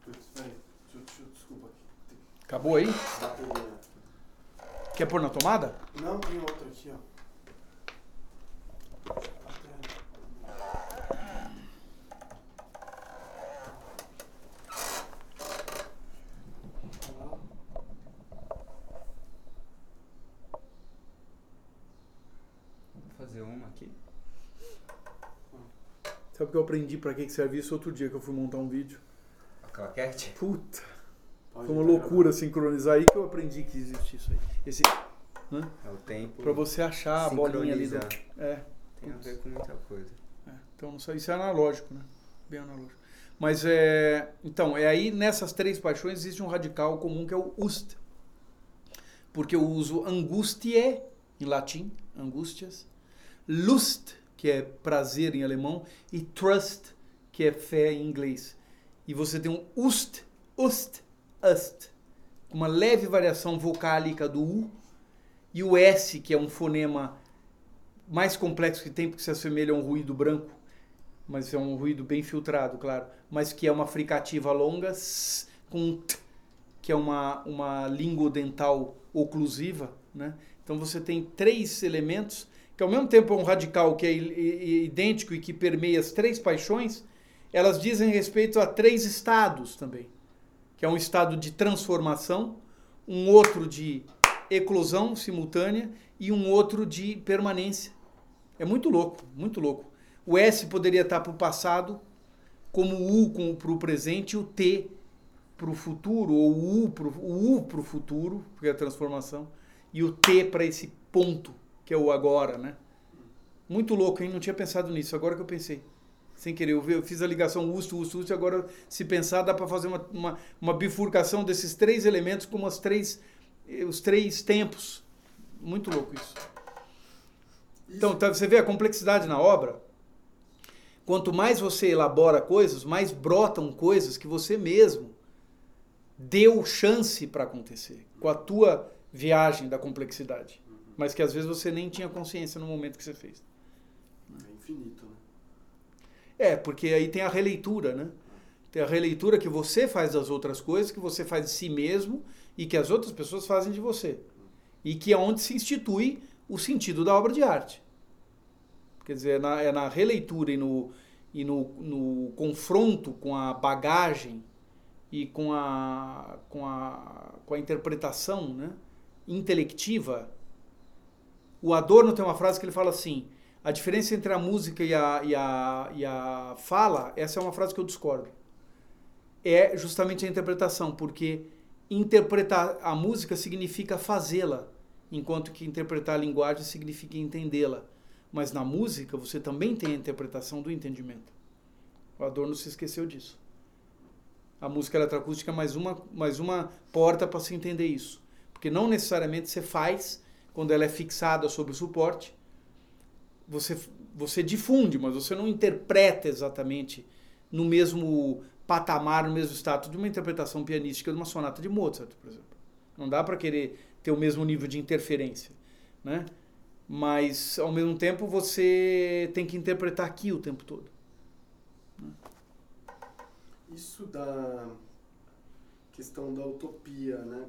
Acabou aí?
Bateria.
Quer pôr na tomada?
Não, tem outro aqui, ó.
Vou fazer uma aqui.
Sabe o que eu aprendi pra que serve isso outro dia que eu fui montar um vídeo?
A claquete?
Puta!
Pode
Foi uma
entrar,
loucura sincronizar aí que eu aprendi que existe isso aí. Esse, né?
É o tempo.
Pra você achar a bolinha ali do... É.
Tem a ver com muita coisa.
É. Então não sei, isso é analógico, né? Bem analógico. Mas é... Então, é aí nessas três paixões existe um radical comum que é o ust. Porque eu uso angustiae, em latim, angústias, lust, que é prazer em alemão, e trust, que é fé em inglês. E você tem um ust, ust, ust, uma leve variação vocálica do U, e o S, que é um fonema mais complexo que tem, porque se assemelha a um ruído branco, mas é um ruído bem filtrado, claro, mas que é uma fricativa longa, s, com um T, que é uma, uma língua dental oclusiva, né? Então você tem três elementos, que ao mesmo tempo é um radical que é idêntico e que permeia as três paixões, elas dizem respeito a três estados também, que é um estado de transformação, um outro de eclosão simultânea e um outro de permanência. É muito louco, muito louco. O S poderia estar para o passado, como o U para o presente, e o T para o futuro, ou o U para o futuro, porque é a transformação, e o T para esse ponto, que é o agora, né? Muito louco, hein? Não tinha pensado nisso, agora que eu pensei. Sem querer, eu, eu fiz a ligação usto, usto, usto, e agora, se pensar, dá para fazer uma, uma, uma bifurcação desses três elementos como as três, os três tempos. Muito louco isso. Então, tá, você vê a complexidade na obra. Quanto mais você elabora coisas, mais brotam coisas que você mesmo deu chance para acontecer, com a tua viagem da complexidade. Mas que às vezes você nem tinha consciência no momento que você fez.
É infinito, né?
É, porque aí tem a releitura, né? Tem a releitura que você faz das outras coisas, que você faz de si mesmo e que as outras pessoas fazem de você. E que é onde se institui o sentido da obra de arte. Quer dizer, é na, é na releitura e, no, e no, no confronto com a bagagem e com a, com a, com a interpretação, né, intelectiva. O Adorno tem uma frase que ele fala assim: a diferença entre a música e a, e, a, e a fala, essa é uma frase que eu discordo, é justamente a interpretação, porque interpretar a música significa fazê-la, enquanto que interpretar a linguagem significa entendê-la. Mas na música você também tem a interpretação do entendimento. O Adorno se esqueceu disso. A música eletroacústica é mais uma, mais uma porta para se entender isso. Porque não necessariamente você faz, quando ela é fixada sobre o suporte, você, você difunde, mas você não interpreta exatamente no mesmo patamar, no mesmo status de uma interpretação pianística de uma sonata de Mozart, por exemplo. Não dá para querer ter o mesmo nível de interferência, né? Mas, ao mesmo tempo, você tem que interpretar aqui o tempo todo.
Isso da questão da utopia, né?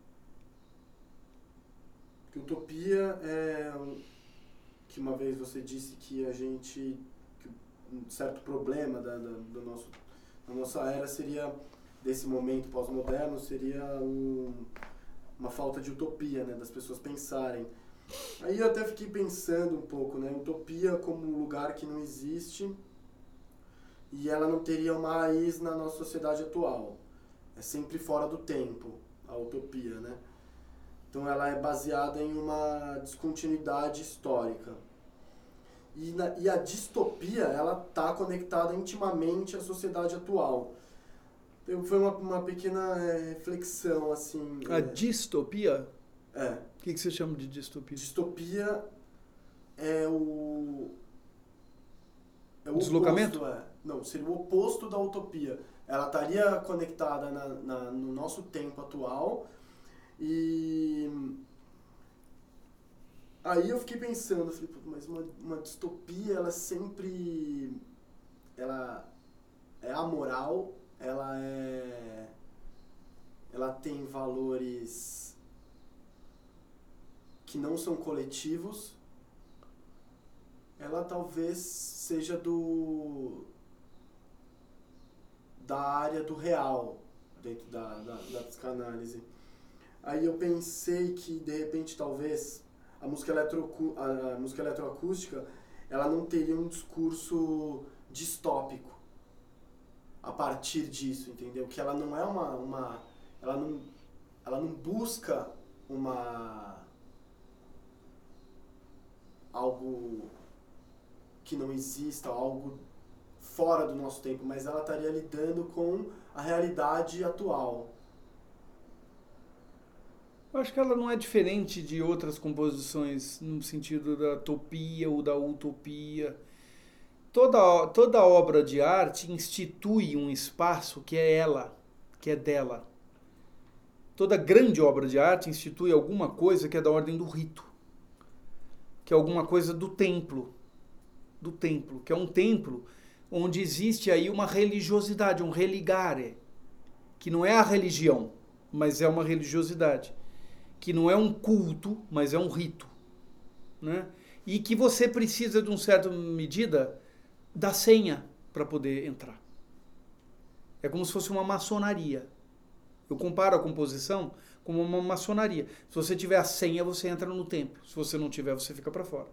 Porque utopia é que uma vez você disse que a gente, que um certo problema da, da, do nosso, da nossa era seria, desse momento pós-moderno, seria um, uma falta de utopia, né? Das pessoas pensarem. Aí eu até fiquei pensando um pouco, né? Utopia como um lugar que não existe e ela não teria uma raiz na nossa sociedade atual. É sempre fora do tempo, a utopia, né? Então ela é baseada em uma descontinuidade histórica. E, na, e a distopia, ela está conectada intimamente à sociedade atual. Então, foi uma, uma pequena é, reflexão, assim...
A
é,
distopia?
É.
O que, que você chama de distopia?
Distopia é o... É o
deslocamento?
Oposto, é. Não, seria o oposto da utopia. Ela estaria conectada na, na, no nosso tempo atual e... Aí eu fiquei pensando, falei, mas uma, uma distopia, ela sempre... Ela é amoral, ela é... Ela tem valores que não são coletivos. Ela talvez seja do... da área do real, dentro da, da, da psicanálise. Aí eu pensei que, de repente, talvez... A música, eletrocu- a música eletroacústica, ela não teria um discurso distópico a partir disso, entendeu? Que ela não é uma... uma ela, não, ela não busca uma... algo que não exista, algo fora do nosso tempo, mas ela estaria lidando com a realidade atual.
Eu acho que ela não é diferente de outras composições no sentido da utopia ou da utopia. Toda, toda obra de arte institui um espaço que é ela, que é dela. Toda grande obra de arte institui alguma coisa que é da ordem do rito, que é alguma coisa do templo, do templo, que é um templo onde existe aí uma religiosidade, um religare, que não é a religião, mas é uma religiosidade. Que não é um culto, mas é um rito, né? E que você precisa, de uma certa medida, da senha para poder entrar. É como se fosse uma maçonaria. Eu comparo a composição como uma maçonaria. Se você tiver a senha, você entra no templo. Se você não tiver, você fica para fora.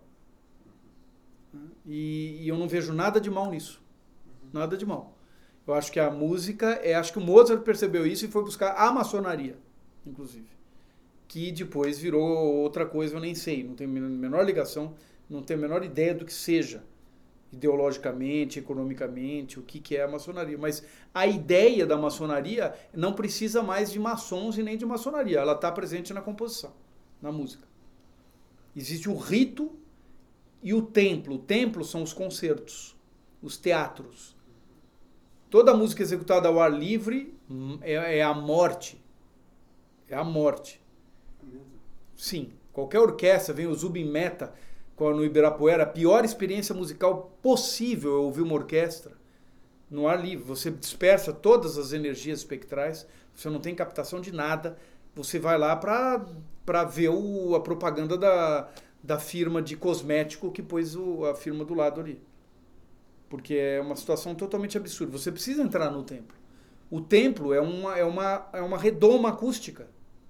E, e eu não vejo nada de mal nisso. Nada de mal. Eu acho que a música, é, acho que o Mozart percebeu isso e foi buscar a maçonaria, inclusive. Que depois virou outra coisa, eu nem sei, não tenho a menor ligação, não tenho a menor ideia do que seja, ideologicamente, economicamente, o que, que é a maçonaria. Mas a ideia da maçonaria não precisa mais de maçons e nem de maçonaria, ela está presente na composição, na música. Existe o rito e o templo. O templo são os concertos, os teatros. Toda música executada ao ar livre é, é a morte, é a morte. Sim, qualquer orquestra, vem o Zubin Mehta no Ibirapuera, a pior experiência musical possível é ouvir uma orquestra no ar livre. Você dispersa todas as energias espectrais, você não tem captação de nada, você vai lá para ver o, a propaganda da, da firma de cosmético que pôs o, a firma do lado ali. Porque é uma situação totalmente absurda. Você precisa entrar no templo. O templo é uma, é uma, é uma redoma acústica.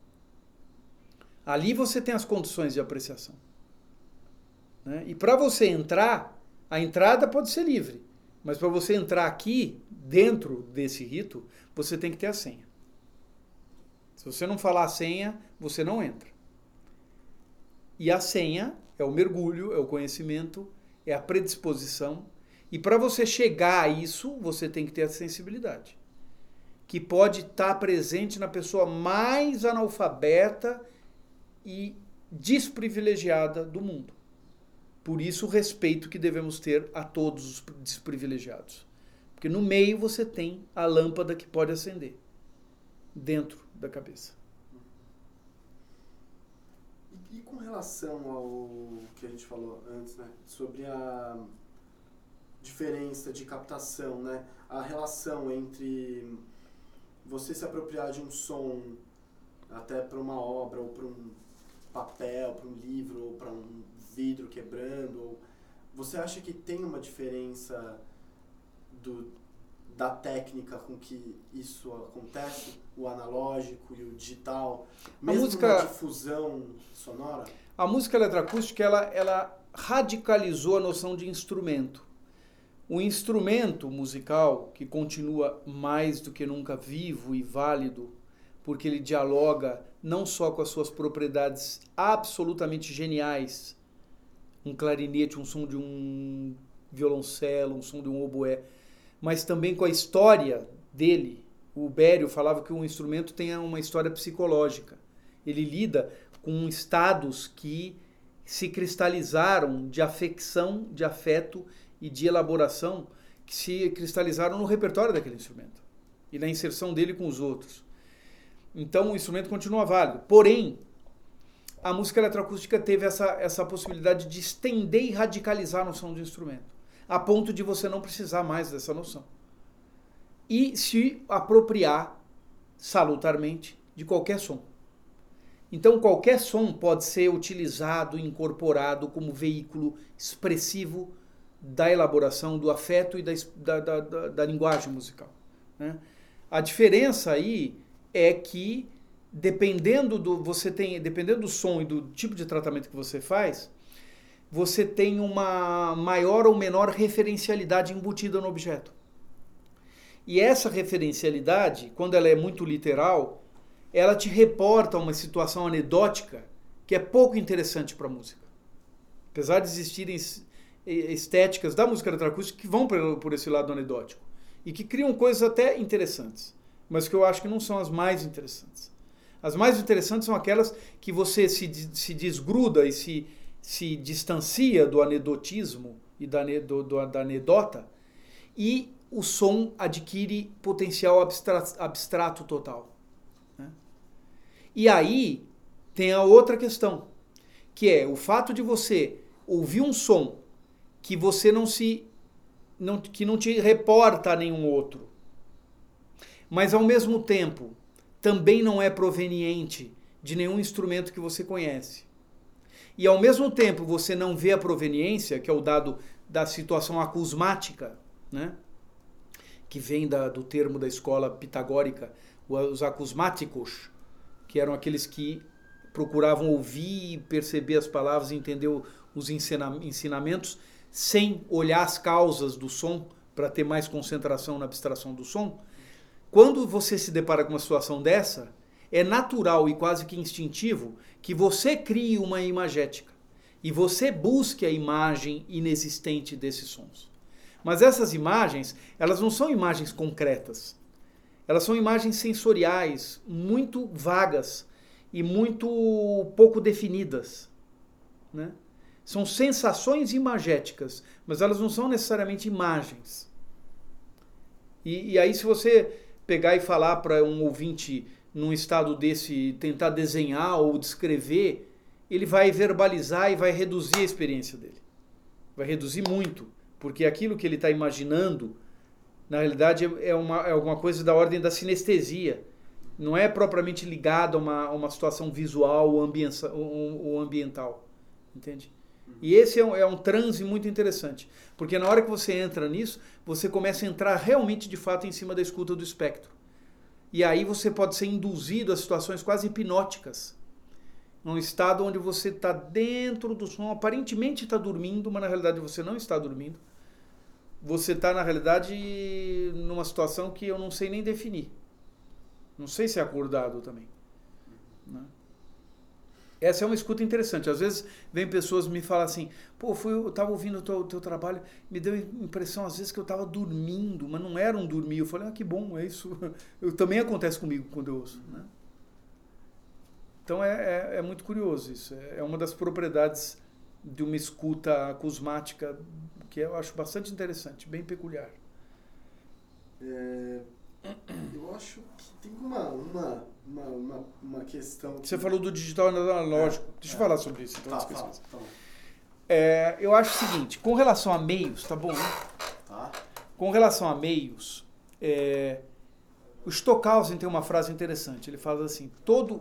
Ali você tem as condições de apreciação. Né? E para você entrar, a entrada pode ser livre, mas para você entrar aqui, dentro desse rito, você tem que ter a senha. Se você não falar a senha, você não entra. E a senha é o mergulho, é o conhecimento, é a predisposição, E para você chegar a isso, você tem que ter a sensibilidade, que pode estar presente na pessoa mais analfabeta e desprivilegiada do mundo. Por isso o respeito que devemos ter a todos os desprivilegiados. Porque no meio você tem a lâmpada que pode acender, dentro da cabeça.
E, e com relação ao que a gente falou antes, né, sobre a diferença de captação, né, a relação entre você se apropriar de um som até para uma obra, ou para um papel, para um livro, ou para um vidro quebrando, ou você acha que tem uma diferença do, da técnica com que isso acontece, o analógico e o digital, mesmo a música, na difusão sonora?
A música eletroacústica, ela, ela radicalizou a noção de instrumento. O instrumento musical, que continua mais do que nunca vivo e válido, porque ele dialoga não só com as suas propriedades absolutamente geniais, um clarinete, um som de um violoncelo, um som de um oboé, mas também com a história dele. O Bério falava que um instrumento tem uma história psicológica. Ele lida com estados que se cristalizaram de afecção, de afeto e de elaboração, que se cristalizaram no repertório daquele instrumento e na inserção dele com os outros. Então o instrumento continua válido. Porém, a música eletroacústica teve essa, essa possibilidade de estender e radicalizar a noção de instrumento, a ponto de você não precisar mais dessa noção. E se apropriar salutarmente de qualquer som. Então qualquer som pode ser utilizado, incorporado como veículo expressivo da elaboração, do afeto e da, da, da, da, da linguagem musical, né? A diferença aí é que dependendo do, você tem, dependendo do som e do tipo de tratamento que você faz, você tem uma maior ou menor referencialidade embutida no objeto. E essa referencialidade, quando ela é muito literal, ela te reporta uma situação anedótica que é pouco interessante para a música. Apesar de existirem estéticas da música eletroacústica que vão por esse lado anedótico e que criam coisas até interessantes, mas que eu acho que não são as mais interessantes. As mais interessantes são aquelas que você se, se desgruda e se, se distancia do anedotismo e da, do, do, da anedota, e o som adquire potencial abstrato, abstrato total, né? E aí tem a outra questão, que é o fato de você ouvir um som que você não se não, que não te reporta a nenhum outro, mas ao mesmo tempo também não é proveniente de nenhum instrumento que você conhece. E ao mesmo tempo você não vê a proveniência, que é o dado da situação acusmática, né? Que vem da, do termo da escola pitagórica, os acusmáticos, que eram aqueles que procuravam ouvir e perceber as palavras e entender os ensinamentos sem olhar as causas do som para ter mais concentração na abstração do som. Quando você se depara com uma situação dessa, é natural e quase que instintivo que você crie uma imagética e você busque a imagem inexistente desses sons. Mas essas imagens, elas não são imagens concretas. Elas são imagens sensoriais, muito vagas e muito pouco definidas, né? São sensações imagéticas, mas elas não são necessariamente imagens. E, e aí se você pegar e falar para um ouvinte num estado desse, tentar desenhar ou descrever, ele vai verbalizar e vai reduzir a experiência dele. Vai reduzir muito, porque aquilo que ele está imaginando, na realidade, é, uma, é alguma coisa da ordem da sinestesia. Não é propriamente ligado a uma, a uma situação visual ou, ambiença, ou, ou ambiental. Entende? E esse é um, é um transe muito interessante, porque na hora que você entra nisso, você começa a entrar realmente, de fato, em cima da escuta do espectro. E aí você pode ser induzido a situações quase hipnóticas, num estado onde você está dentro do som, aparentemente está dormindo, mas na realidade você não está dormindo. Você está, na realidade, numa situação que eu não sei nem definir. Não sei se é acordado também, né? Essa é uma escuta interessante. Às vezes vem pessoas me falam assim, pô, fui, eu estava ouvindo o teu, teu trabalho, me deu a impressão às vezes que eu estava dormindo, mas não era um dormir. Eu falei, ah, que bom, é isso. Eu, também acontece comigo quando eu ouço. Né? Então é, é, é muito curioso isso. É uma das propriedades de uma escuta acusmática que eu acho bastante interessante, bem peculiar.
É, eu acho que tem uma, uma, uma, uma, uma questão... Que...
Você falou do digital e analógico.
É,
Deixa
é.
eu falar sobre isso. Então
tá,
não esqueça.
tá, tá.
É, eu acho o seguinte, com relação a meios, tá bom, né?
Tá.
Com relação a meios, é, o Stockhausen tem uma frase interessante. Ele fala assim, todo...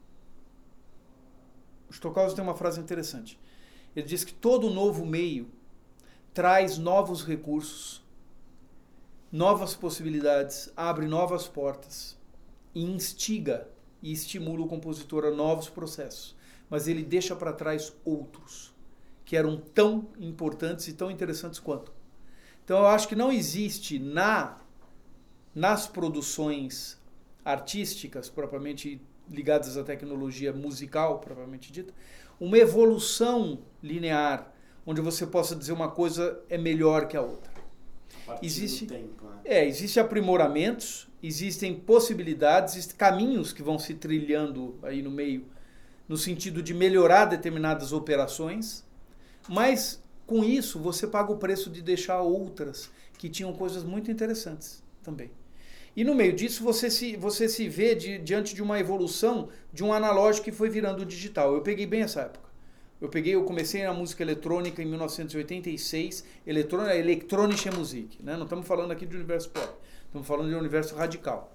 O Stockhausen tem uma frase interessante. Ele diz que todo novo meio traz novos recursos, novas possibilidades, abre novas portas e instiga e estimula o compositor a novos processos. Mas ele deixa para trás outros, que eram tão importantes e tão interessantes quanto. Então eu acho que não existe na, nas produções artísticas, propriamente ligadas à tecnologia musical, propriamente dita, uma evolução linear, onde você possa dizer uma coisa é melhor que a outra. Existe,
tempo, né?
é, existe aprimoramentos, existem possibilidades, existem caminhos que vão se trilhando aí no meio, no sentido de melhorar determinadas operações, mas com isso você paga o preço de deixar outras que tinham coisas muito interessantes também. E no meio disso você se, você se vê de, diante de uma evolução de um analógico que foi virando digital. Eu peguei bem essa época. Eu peguei, eu comecei na música eletrônica em mil novecentos e oitenta e seis, eletrônica, Elektronische Musik, né? Não estamos falando aqui de universo pop, estamos falando de um universo radical.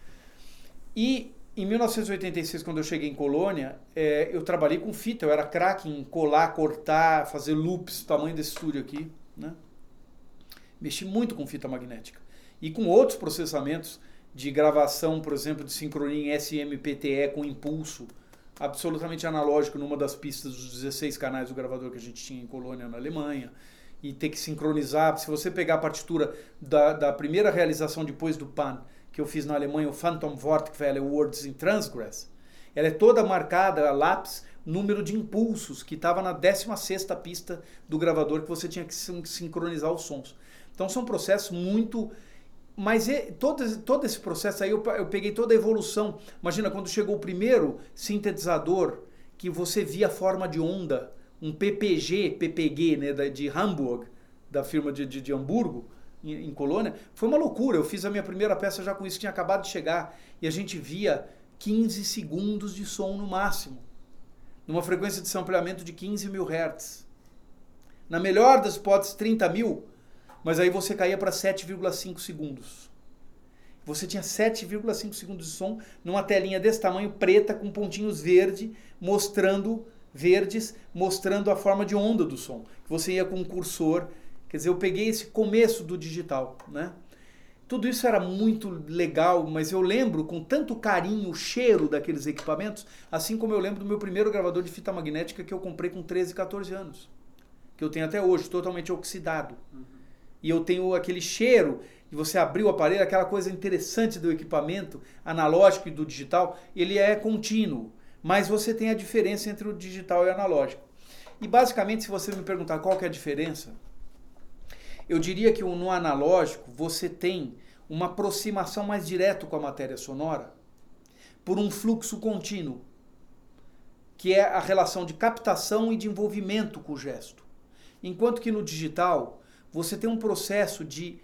E em mil novecentos e oitenta e seis, quando eu cheguei em Colônia, é, eu trabalhei com fita, eu era craque em colar, cortar, fazer loops, tamanho desse estúdio aqui, né? Mexi muito com fita magnética. E com outros processamentos de gravação, por exemplo, de sincronia em S M P T E com impulso, absolutamente analógico numa das pistas dos dezesseis canais do gravador que a gente tinha em Colônia, na Alemanha, e ter que sincronizar. Se você pegar a partitura da, da primeira realização depois do Pan, que eu fiz na Alemanha, o Phantom Wortquelle Words in Transgress, ela é toda marcada, a lápis, número de impulsos, que estava na décima sexta pista do gravador, que você tinha que sincronizar os sons. Então são processos muito... Mas todo, todo esse processo aí, eu, eu peguei toda a evolução. Imagina, quando chegou o primeiro sintetizador, que você via a forma de onda, um P P G, P P G, né, de Hamburg, da firma de, de, de Hamburgo, em, em Colônia, foi uma loucura. Eu fiz a minha primeira peça já com isso, tinha acabado de chegar, e a gente via quinze segundos de som no máximo, numa frequência de sampleamento de quinze mil hertz. Na melhor das hipóteses, trinta mil, mas aí você caía para sete vírgula cinco segundos. Você tinha sete vírgula cinco segundos de som numa telinha desse tamanho, preta, com pontinhos verde, mostrando, verdes, mostrando a forma de onda do som. Você ia com um cursor. Quer dizer, eu peguei esse começo do digital, né? Tudo isso era muito legal, mas eu lembro com tanto carinho o cheiro daqueles equipamentos, assim como eu lembro do meu primeiro gravador de fita magnética que eu comprei com treze, quatorze anos. Que eu tenho até hoje, totalmente oxidado. Uhum. E eu tenho aquele cheiro de você abrir o aparelho, aquela coisa interessante do equipamento analógico e do digital, ele é contínuo, mas você tem a diferença entre o digital e o analógico. E basicamente, se você me perguntar qual que é a diferença, eu diria que no analógico você tem uma aproximação mais direta com a matéria sonora por um fluxo contínuo, que é a relação de captação e de envolvimento com o gesto. Enquanto que no digital você tem um processo de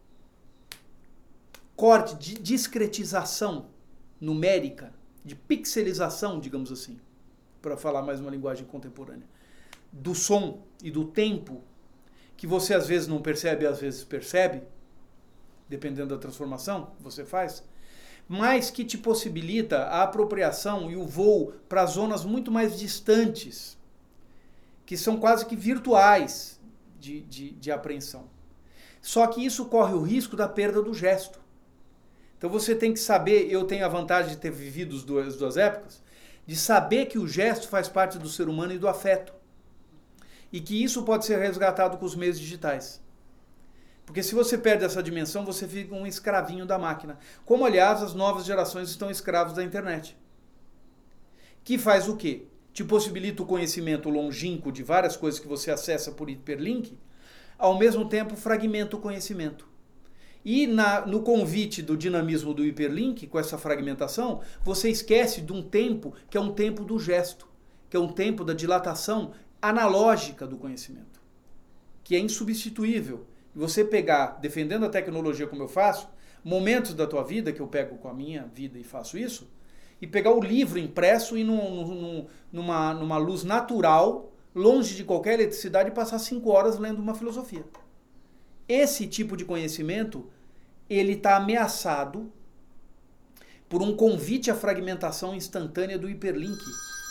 corte, de discretização numérica, de pixelização, digamos assim, para falar mais uma linguagem contemporânea, do som e do tempo, que você às vezes não percebe, às vezes percebe, dependendo da transformação que você faz, mas que te possibilita a apropriação e o voo para zonas muito mais distantes, que são quase que virtuais, De, de, de apreensão. Só que isso corre o risco da perda do gesto. Então você tem que saber, eu tenho a vantagem de ter vivido as duas, as duas épocas, de saber que o gesto faz parte do ser humano e do afeto. E que isso pode ser resgatado com os meios digitais. Porque se você perde essa dimensão, você fica um escravinho da máquina. Como, aliás, as novas gerações estão escravos da internet. Que faz o quê? te possibilita o conhecimento longínquo de várias coisas que você acessa por hiperlink, ao mesmo tempo fragmenta o conhecimento. E na, no convite do dinamismo do hiperlink, com essa fragmentação, você esquece de um tempo que é um tempo do gesto, que é um tempo da dilatação analógica do conhecimento, que é insubstituível. E você pegar, defendendo a tecnologia como eu faço, momentos da tua vida, que eu pego com a minha vida e faço isso, e pegar o livro impresso e num, num, numa, numa luz natural, longe de qualquer eletricidade, e passar cinco horas lendo uma filosofia. Esse tipo de conhecimento, ele está ameaçado por um convite à fragmentação instantânea do hiperlink.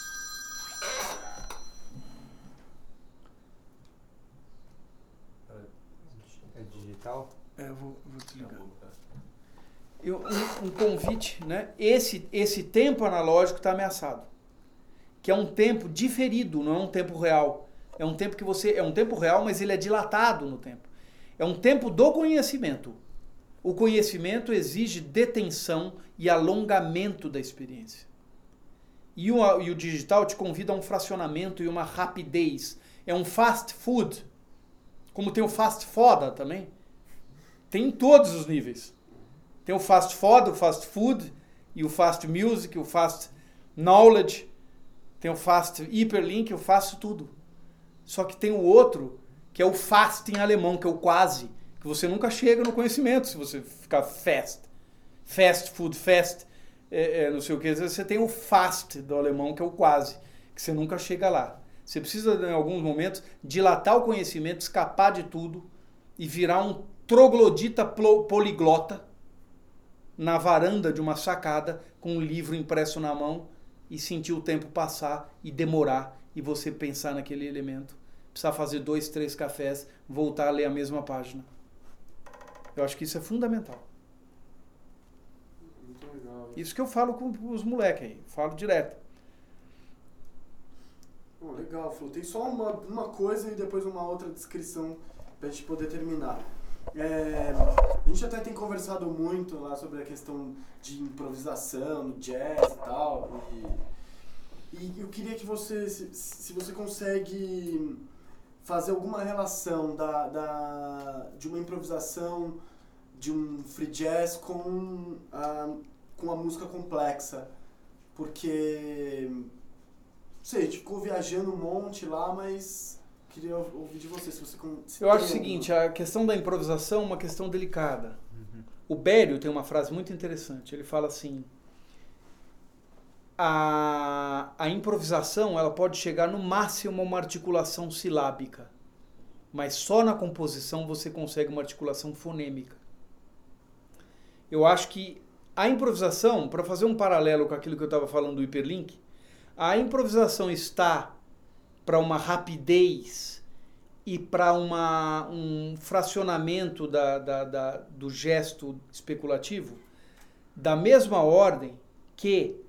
É digital?
É, eu vou, vou desligar. Eu, um, um convite, né? Esse, esse tempo analógico está ameaçado. Que é um tempo diferido, não é um tempo real. É um tempo que você. É um tempo real, mas ele é dilatado no tempo. É um tempo do conhecimento. O conhecimento exige detenção e alongamento da experiência. E o, e o digital te convida a um fracionamento e uma rapidez. É um fast food. Como tem o fast foda também. Tem em todos os níveis. Tem o fast foda, o fast food, e o fast music, o fast knowledge. Tem o fast hyperlink, o fast tudo. Só que tem o outro, que é o fast em alemão, que é o quase. Que você nunca chega no conhecimento se você ficar fast. Fast food, fast, é, é, não sei o que. Você tem o fast do alemão, que é o quase. Que você nunca chega lá. Você precisa, em alguns momentos, dilatar o conhecimento, escapar de tudo e virar um troglodita poliglota na varanda de uma sacada com um livro impresso na mão e sentir o tempo passar e demorar e você pensar naquele elemento. Precisar fazer dois, três cafés, voltar a ler a mesma página. Eu acho que isso é fundamental.
Muito legal.
Isso que eu falo com os moleques aí, falo direto.
Oh, legal, Flu. Tem só uma, uma coisa e depois uma outra descrição pra gente poder terminar. É, a gente até tem conversado muito lá sobre a questão de improvisação, no jazz e tal. E, e eu queria que você, se, se você consegue fazer alguma relação da, da, de uma improvisação de um free jazz com a, com a música complexa. Porque, não sei, a gente ficou viajando um monte lá, mas queria ouvir de você. Se você se
Eu acho o seguinte, a questão da improvisação é uma questão delicada. Uhum. O Bério tem uma frase muito interessante. Ele fala assim, a, a improvisação ela pode chegar no máximo a uma articulação silábica, mas só na composição você consegue uma articulação fonêmica. Eu acho que a improvisação, para fazer um paralelo com aquilo que eu estava falando do hiperlink, a improvisação está para uma rapidez e para um fracionamento da, da, da, do gesto especulativo, da mesma ordem que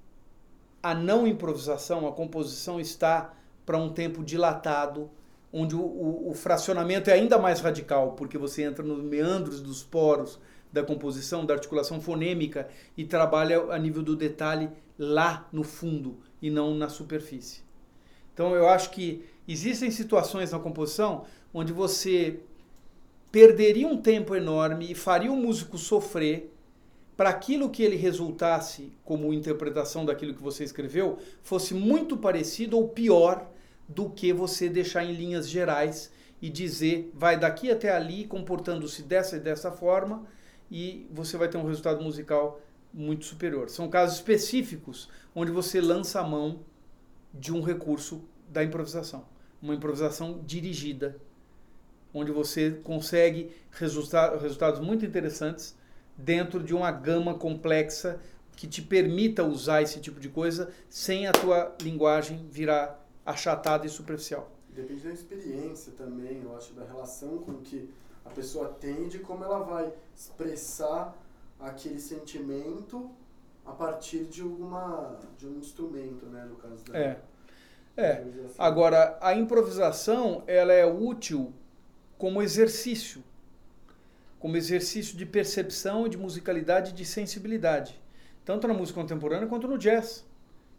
a não improvisação, a composição está para um tempo dilatado, onde o, o, o fracionamento é ainda mais radical, porque você entra nos meandros dos poros da composição, da articulação fonêmica e trabalha a nível do detalhe lá no fundo e não na superfície. Então eu acho que existem situações na composição onde você perderia um tempo enorme e faria o músico sofrer para aquilo que ele resultasse como interpretação daquilo que você escreveu fosse muito parecido ou pior do que você deixar em linhas gerais e dizer vai daqui até ali comportando-se dessa e dessa forma e você vai ter um resultado musical muito superior. São casos específicos onde você lança a mão de um recurso da improvisação. Uma improvisação dirigida, onde você consegue resulta- resultados muito interessantes dentro de uma gama complexa que te permita usar esse tipo de coisa sem a tua linguagem virar achatada e superficial.
Depende da experiência também, eu acho, da relação com que a pessoa tem de como ela vai expressar aquele sentimento a partir de, uma, de um instrumento, né, no caso da...
É. É, agora a improvisação ela é útil como exercício, como exercício de percepção, de musicalidade e de sensibilidade, tanto na música contemporânea quanto no jazz,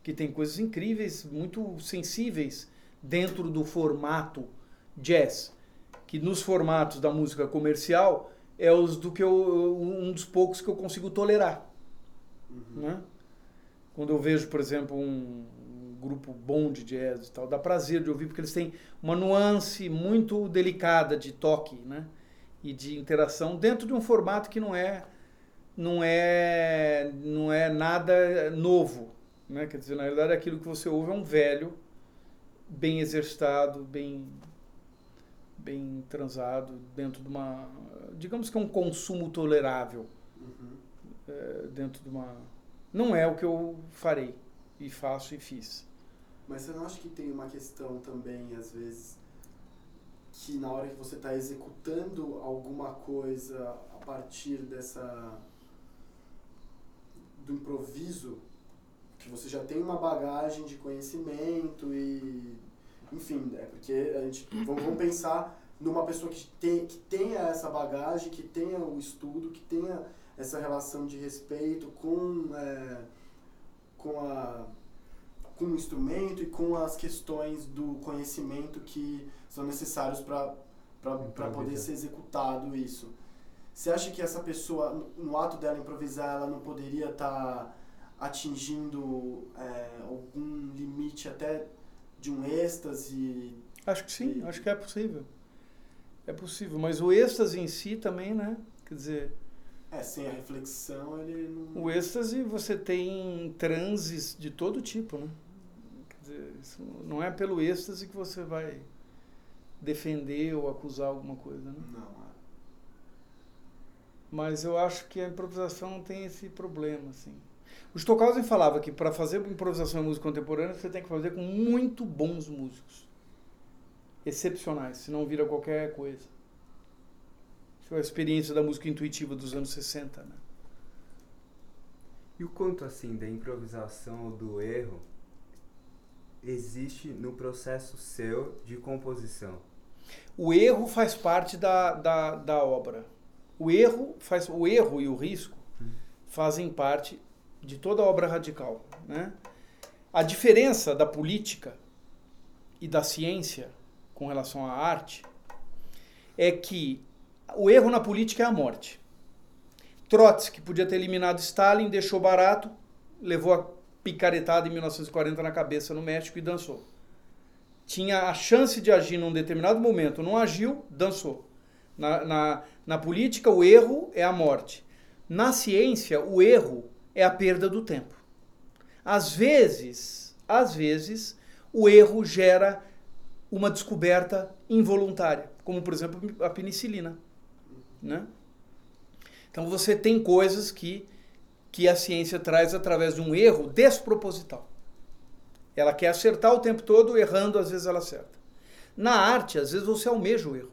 que tem coisas incríveis, muito sensíveis dentro do formato jazz, que nos formatos da música comercial é os do que eu, um dos poucos que eu consigo tolerar. Uhum. Né? Quando eu vejo, por exemplo, um, um grupo bom de jazz e tal, dá prazer de ouvir, porque eles têm uma nuance muito delicada de toque, né? E de interação dentro de um formato que não é, não é, não é nada novo. Né? Quer dizer, na realidade, aquilo que você ouve é um velho, bem exercitado, bem, bem transado, dentro de uma... Digamos que é um consumo tolerável. Uhum. É, dentro de uma... Não é o que eu farei, e faço e fiz.
Mas você não acha que tem uma questão também, às vezes, que na hora que você está executando alguma coisa a partir dessa... do improviso, que você já tem uma bagagem de conhecimento e... Enfim, é porque a gente... Vamos, vamos pensar numa pessoa que, tem, que tenha essa bagagem, que tenha o estudo, que tenha essa relação de respeito com, é, com, a, com o instrumento e com as questões do conhecimento que são necessários para poder ser executado isso. Você acha que essa pessoa, no ato dela improvisar, ela não poderia estar tá atingindo é, algum limite até de um êxtase?
Acho que sim,
e...
acho que é possível. É possível, mas o êxtase em si também, né? Quer dizer...
É, sem a reflexão ele não...
O êxtase você tem transes de todo tipo, né? Quer dizer, isso não é pelo êxtase que você vai defender ou acusar alguma coisa, né?
Não, é.
Mas eu acho que a improvisação não tem esse problema, assim. O Stockhausen falava que para fazer improvisação em música contemporânea você tem que fazer com muito bons músicos. Excepcionais, senão vira qualquer coisa. Isso é a experiência da música intuitiva dos anos sessenta, né?
E o quanto, assim, da improvisação ou do erro existe no processo seu de composição?
O erro faz parte da, da, da obra. O erro, faz, o erro e o risco hum. fazem parte de toda a obra radical, né? A diferença da política e da ciência com relação à arte é que o erro na política é a morte. Trotsky podia ter eliminado Stalin, deixou barato, levou a picaretada em mil novecentos e quarenta na cabeça no México e dançou. Tinha a chance de agir num determinado momento, não agiu, dançou. Na, na, na política, o erro é a morte. Na ciência, o erro é a perda do tempo. Às vezes, às vezes, o erro gera uma descoberta involuntária, como, por exemplo, a penicilina. Né? Então você tem coisas que, que a ciência traz através de um erro desproposital. Ela quer acertar o tempo todo, errando, às vezes ela acerta. Na arte, às vezes você almeja o erro.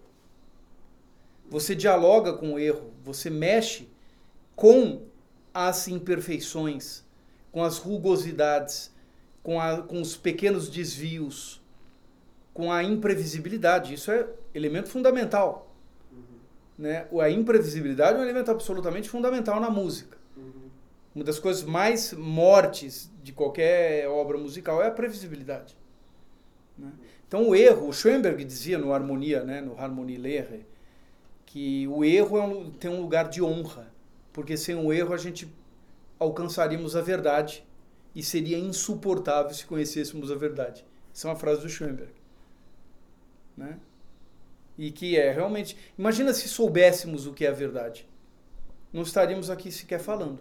Você dialoga com o erro, você mexe com as imperfeições, com as rugosidades, com, a, com os pequenos desvios, com a imprevisibilidade. Isso é elemento fundamental. Né? A imprevisibilidade é um elemento absolutamente fundamental na música. Uhum. Uma das coisas mais mortes de qualquer obra musical é a previsibilidade. Né? Então o erro, o Schoenberg dizia no Harmonia, né, no Harmonie Lehre, que o erro é um, tem um lugar de honra, porque sem o erro a gente alcançaríamos a verdade e seria insuportável se conhecêssemos a verdade. Isso é uma frase do Schoenberg. Né? E que é realmente... Imagina se soubéssemos o que é a verdade. Não estaríamos aqui sequer falando.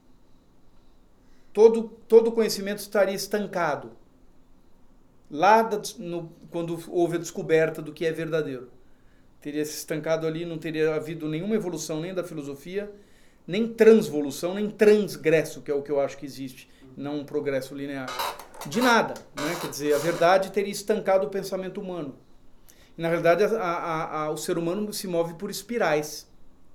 Todo, todo conhecimento estaria estancado. Lá da, no, quando houve a descoberta do que é verdadeiro. Teria se estancado ali, não teria havido nenhuma evolução nem da filosofia, nem transvolução, nem transgresso, que é o que eu acho que existe, não um progresso linear. De nada. Né? Quer dizer, a verdade teria estancado o pensamento humano. Na realidade, a, a, a, o ser humano se move por espirais.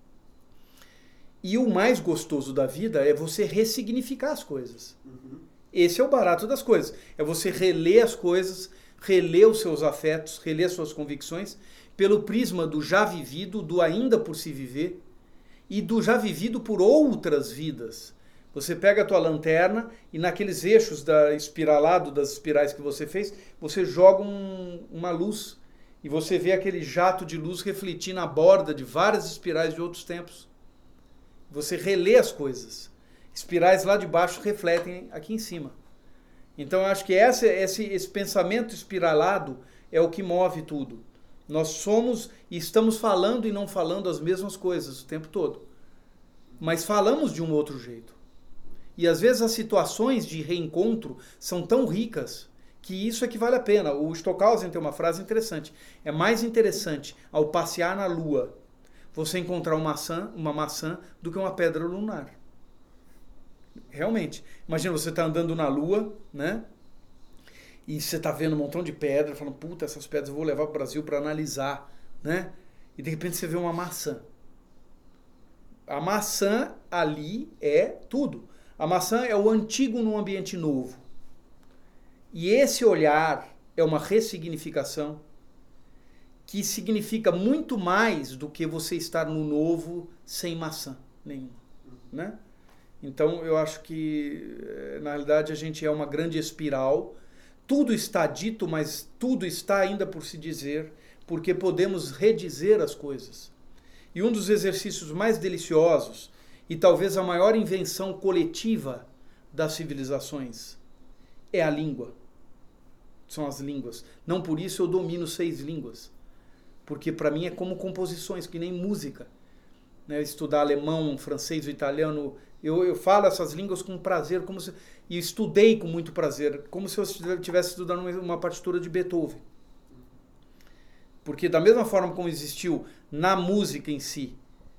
E o mais gostoso da vida é você ressignificar as coisas. Uhum. Esse é o barato das coisas. É você reler as coisas, reler os seus afetos, reler as suas convicções, pelo prisma do já vivido, do ainda por se viver, e do já vivido por outras vidas. Você pega a tua lanterna e naqueles eixos da espiralado das espirais que você fez, você joga um, uma luz e você vê aquele jato de luz refletir na borda de várias espirais de outros tempos. Você relê as coisas. Espirais lá de baixo refletem aqui em cima. Então eu acho que essa, esse, esse pensamento espiralado é o que move tudo. Nós somos e estamos falando e não falando as mesmas coisas o tempo todo. Mas falamos de um outro jeito. E às vezes as situações de reencontro são tão ricas que isso é que vale a pena. O Stockhausen tem uma frase interessante. É mais interessante ao passear na Lua você encontrar uma maçã, uma maçã do que uma pedra lunar. Realmente. Imagina, você está andando na Lua, né? E você está vendo um montão de pedras, falando, puta, essas pedras eu vou levar para o Brasil para analisar, né? E de repente você vê uma maçã. A maçã ali é tudo. A maçã é o antigo num ambiente novo. E esse olhar é uma ressignificação que significa muito mais do que você estar no novo sem maçã nenhuma, né? Então eu acho que, na realidade, a gente é uma grande espiral. Tudo está dito, mas tudo está ainda por se dizer, porque podemos redizer as coisas. E um dos exercícios mais deliciosos, e talvez a maior invenção coletiva das civilizações, é a língua. São as línguas. Não por isso eu domino seis línguas. Porque para mim é como composições, que nem música. Né? Estudar alemão, francês, italiano, eu, eu falo essas línguas com prazer, como se, e estudei com muito prazer, como se eu estivesse estudando uma, uma partitura de Beethoven. Porque da mesma forma como existiu na música em si,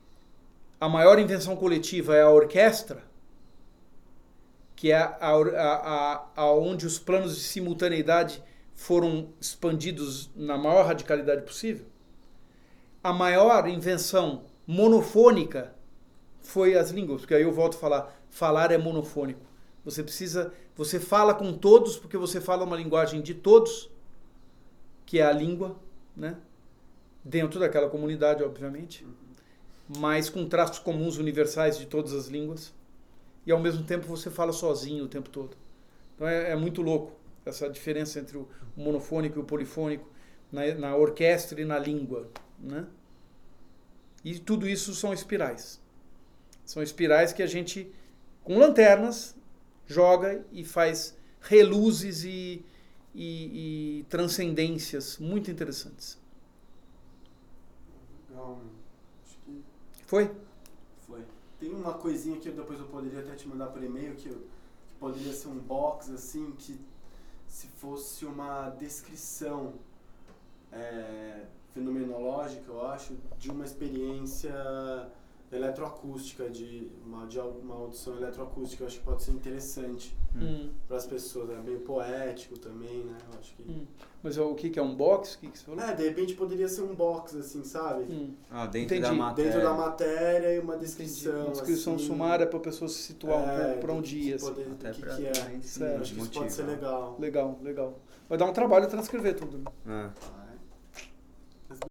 a maior invenção coletiva é a orquestra, que é a, a, a, a onde os planos de simultaneidade foram expandidos na maior radicalidade possível. A maior invenção monofônica foi as línguas, porque aí eu volto a falar, falar é monofônico. Você precisa, você fala com todos porque você fala uma linguagem de todos, que é a língua, né? Dentro daquela comunidade, obviamente, mas com traços comuns universais de todas as línguas, e ao mesmo tempo você fala sozinho o tempo todo. Então é, é muito louco essa diferença entre o monofônico e o polifônico na, na orquestra e na língua, né? E tudo isso são espirais. São espirais que a gente, com lanternas, joga e faz reluzes e, e, e transcendências muito interessantes.
Legal, acho que...
Foi?
Foi. Tem uma coisinha que eu, depois eu poderia até te mandar por e-mail, que, eu, que poderia ser um box, assim, que se fosse uma descrição é, fenomenológica, eu acho, de uma experiência eletroacústica, de uma, de uma audição eletroacústica, eu acho que pode ser interessante
hum.
para as pessoas, é né? Meio poético também, né? Eu acho que...
Hum. Mas o que, que é um box? O que, que você falou?
É, de repente poderia ser um box, assim, sabe?
Hum.
Ah, dentro
Entendi.
da matéria.
Dentro da matéria e uma descrição.
Entendi. Uma descrição
assim,
sumária para a pessoa se situar
é,
um pouco para um dia.
Que poder,
Assim.
do que, que é.
Sim,
Acho que isso pode ser legal.
Legal, legal. Vai dar um trabalho transcrever tudo. Né?
Ah.